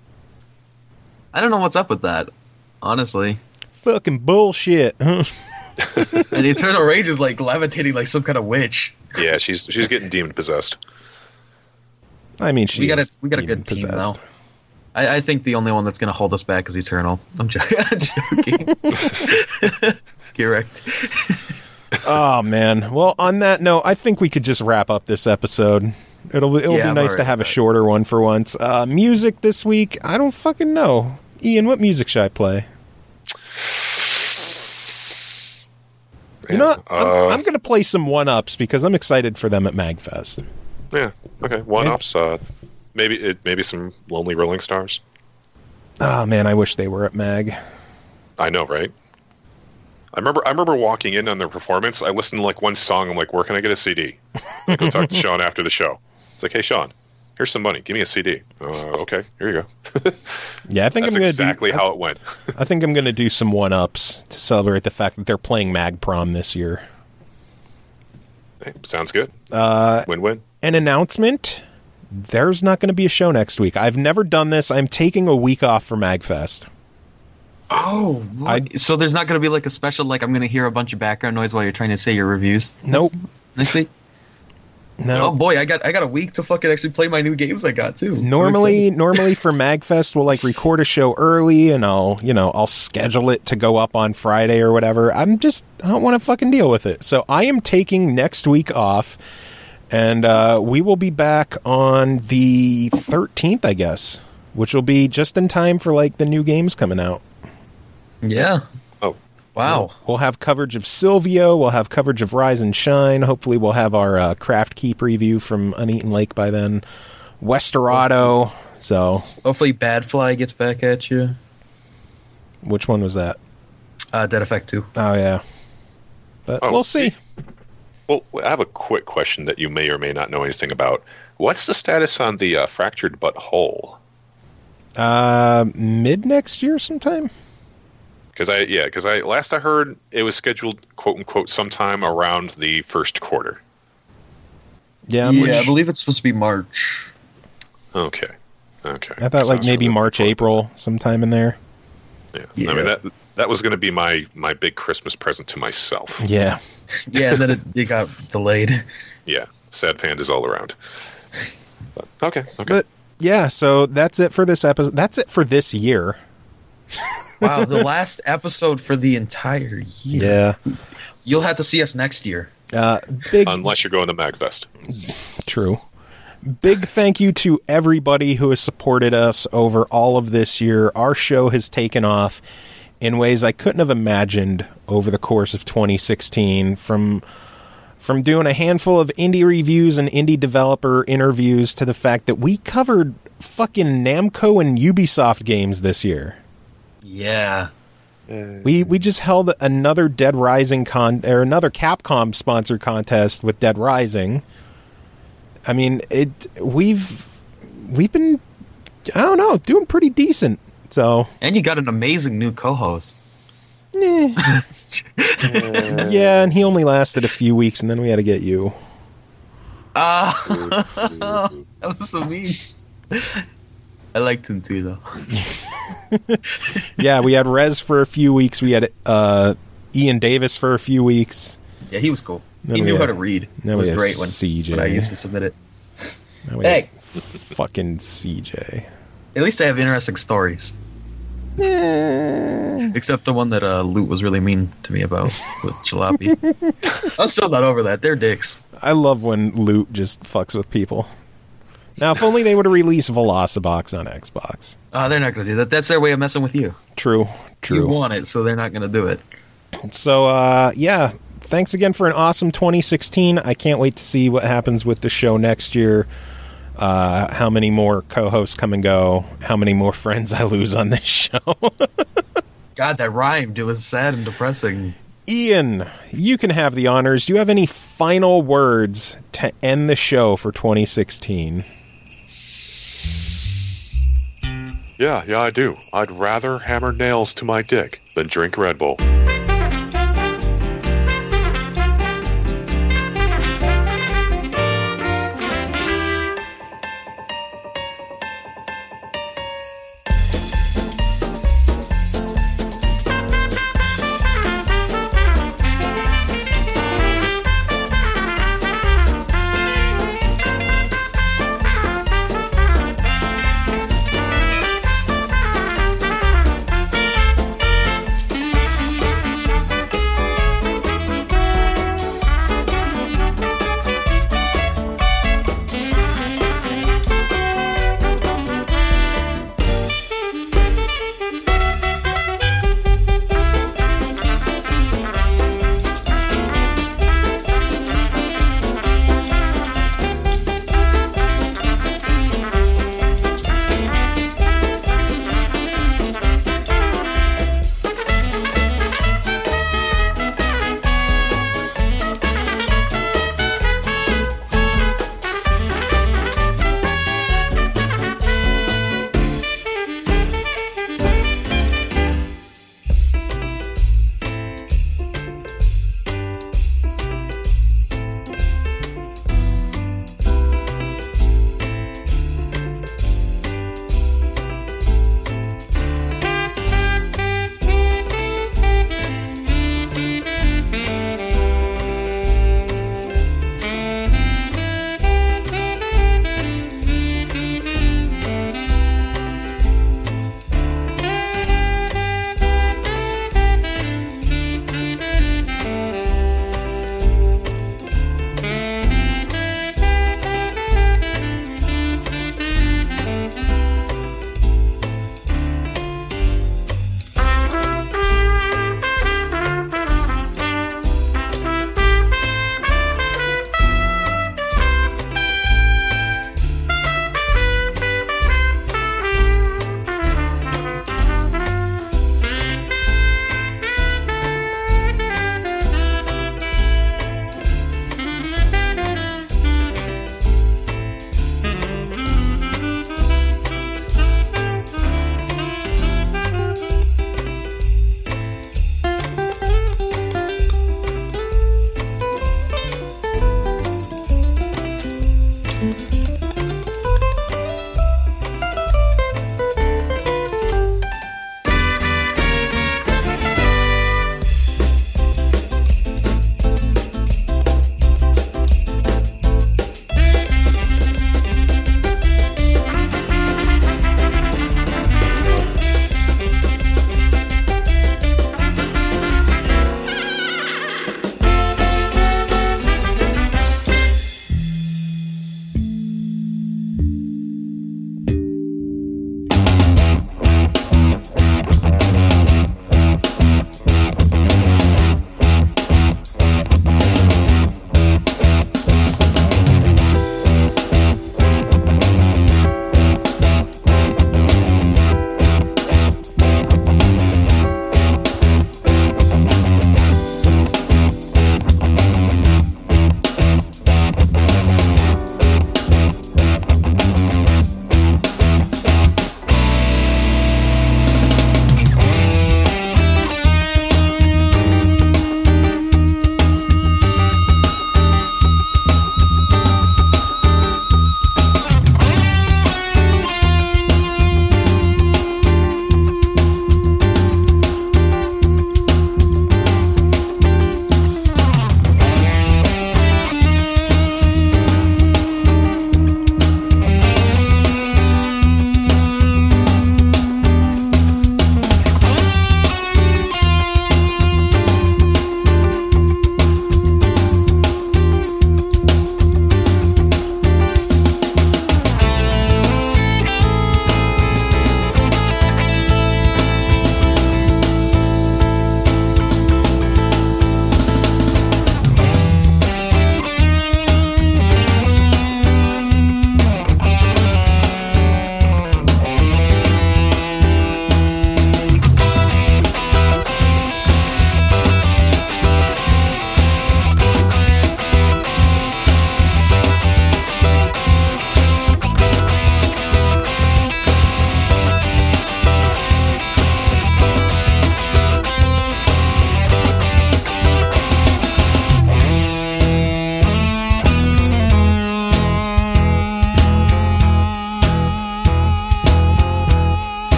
I don't know what's up with that, honestly. Fucking bullshit. And Eternal Rage is like levitating like some kind of witch. Yeah, she's she's getting demon possessed. I mean, she We got a is we got a demon good team possessed. now. I, I think the only one that's going to hold us back is Eternal. I'm, jo- I'm joking. Correct. Oh man. Well, on that note, I think we could just wrap up this episode. It'll it'll Yeah, be I'm nice alright to have a with that. shorter one for once. Uh, music this week, I don't fucking know. Ian, what music should I play? You know, what? I'm, Uh, I'm going to play some one ups because I'm excited for them at Magfest. Yeah. Okay. One It's- ups. Uh, maybe it, maybe some Lonely Rolling Stars. Oh man, I wish they were at Mag. I know, right? I remember. I remember walking in on their performance. I listened to like one song. I'm like, "Where can I get a C D?" I go talk to Sean after the show. It's like, "Hey, Sean, here's some money. Give me a C D." Uh, okay, here you go. Yeah, I think That's I'm going to exactly do, how it went. I, I think I'm going to do some one ups to celebrate the fact that they're playing Mag Prom this year. Hey, sounds good. Uh, Win-win. An announcement. There's not going to be a show next week. I've never done this. I'm taking a week off for Magfest. Oh, I- so there's not going to be like a special, like I'm going to hear a bunch of background noise while you're trying to say your reviews? Nope. Next week? No. Oh boy, I got I got a week to fucking actually play my new games I got too. I'm Normally, excited. normally for Magfest, we'll like record a show early, and I'll, you know, I'll schedule it to go up on Friday or whatever. I'm just, I don't want to fucking deal with it. So I am taking next week off, and uh, we will be back on the thirteenth, I guess, which will be just in time for like the new games coming out. Yeah. Oh, Wow. We'll have coverage of Silvio. We'll have coverage of Rise and Shine. Hopefully, we'll have our uh, Craft Key preview from Uneaten Lake by then. Westerado. So, Hopefully, Badfly gets back at you. which one was that? Uh, Dead Effect two. Oh yeah, but Oh, we'll see. well, I have a quick question that you may or may not know anything about. What's the status on the uh, Fractured But Whole? Uh, mid next year sometime. Because I yeah, because I last I heard it was scheduled quote unquote sometime around the first quarter. Yeah, Yeah, which- I believe it's supposed to be March. Okay, okay. I thought like Sounds maybe really March, important. April, sometime in there. Yeah. Yeah. I mean that that was going to be my my big Christmas present to myself. Yeah, Yeah, and then it, it got delayed. Yeah, sad pandas all around. But, okay, okay. but yeah, so that's it for this episode. That's it for this year. Wow, the last episode for the entire year. Yeah. You'll have to see us next year. Uh, big, Unless you're going to MagFest. True. Big thank you to everybody who has supported us over all of this year. Our show has taken off in ways I couldn't have imagined over the course of twenty sixteen. From from doing a handful of indie reviews and indie developer interviews to the fact that we covered fucking Namco and Ubisoft games this year. Yeah. We we just held another Dead Rising con or another Capcom sponsored contest with Dead Rising. I mean, it we've we've been I don't know, doing pretty decent. So And you got an amazing new co-host. eh. Yeah, and he only lasted a few weeks and then we had to get you. Ah, that was so mean. I liked him too, though. Yeah, we had Rez for a few weeks. We had uh, Ian Davis for a few weeks. Yeah, he was cool. Then he we knew have- how to read. It then we was have great when, C J. when I used to submit it. Now we Hey. have fucking C J. At least I have interesting stories. Eh. Except the one that uh, Loot was really mean to me about with Jalopy. I'm still not over that. They're dicks. I love when Loot just fucks with people. Now, if only they would have released Velocibox on Xbox. Uh, they're not going to do that. That's their way of messing with you. True, true. You want it, so they're not going to do it. So, uh, yeah, thanks again for an awesome twenty sixteen. I can't wait to see what happens with the show next year. Uh, how many more co-hosts come and go. How many more friends I lose on this show. God, that rhymed. It was sad and depressing. Ian, you can have the honors. Do you have any final words to end the show for twenty sixteen? Yeah, yeah, I do. I'd rather hammer nails to my dick than drink Red Bull.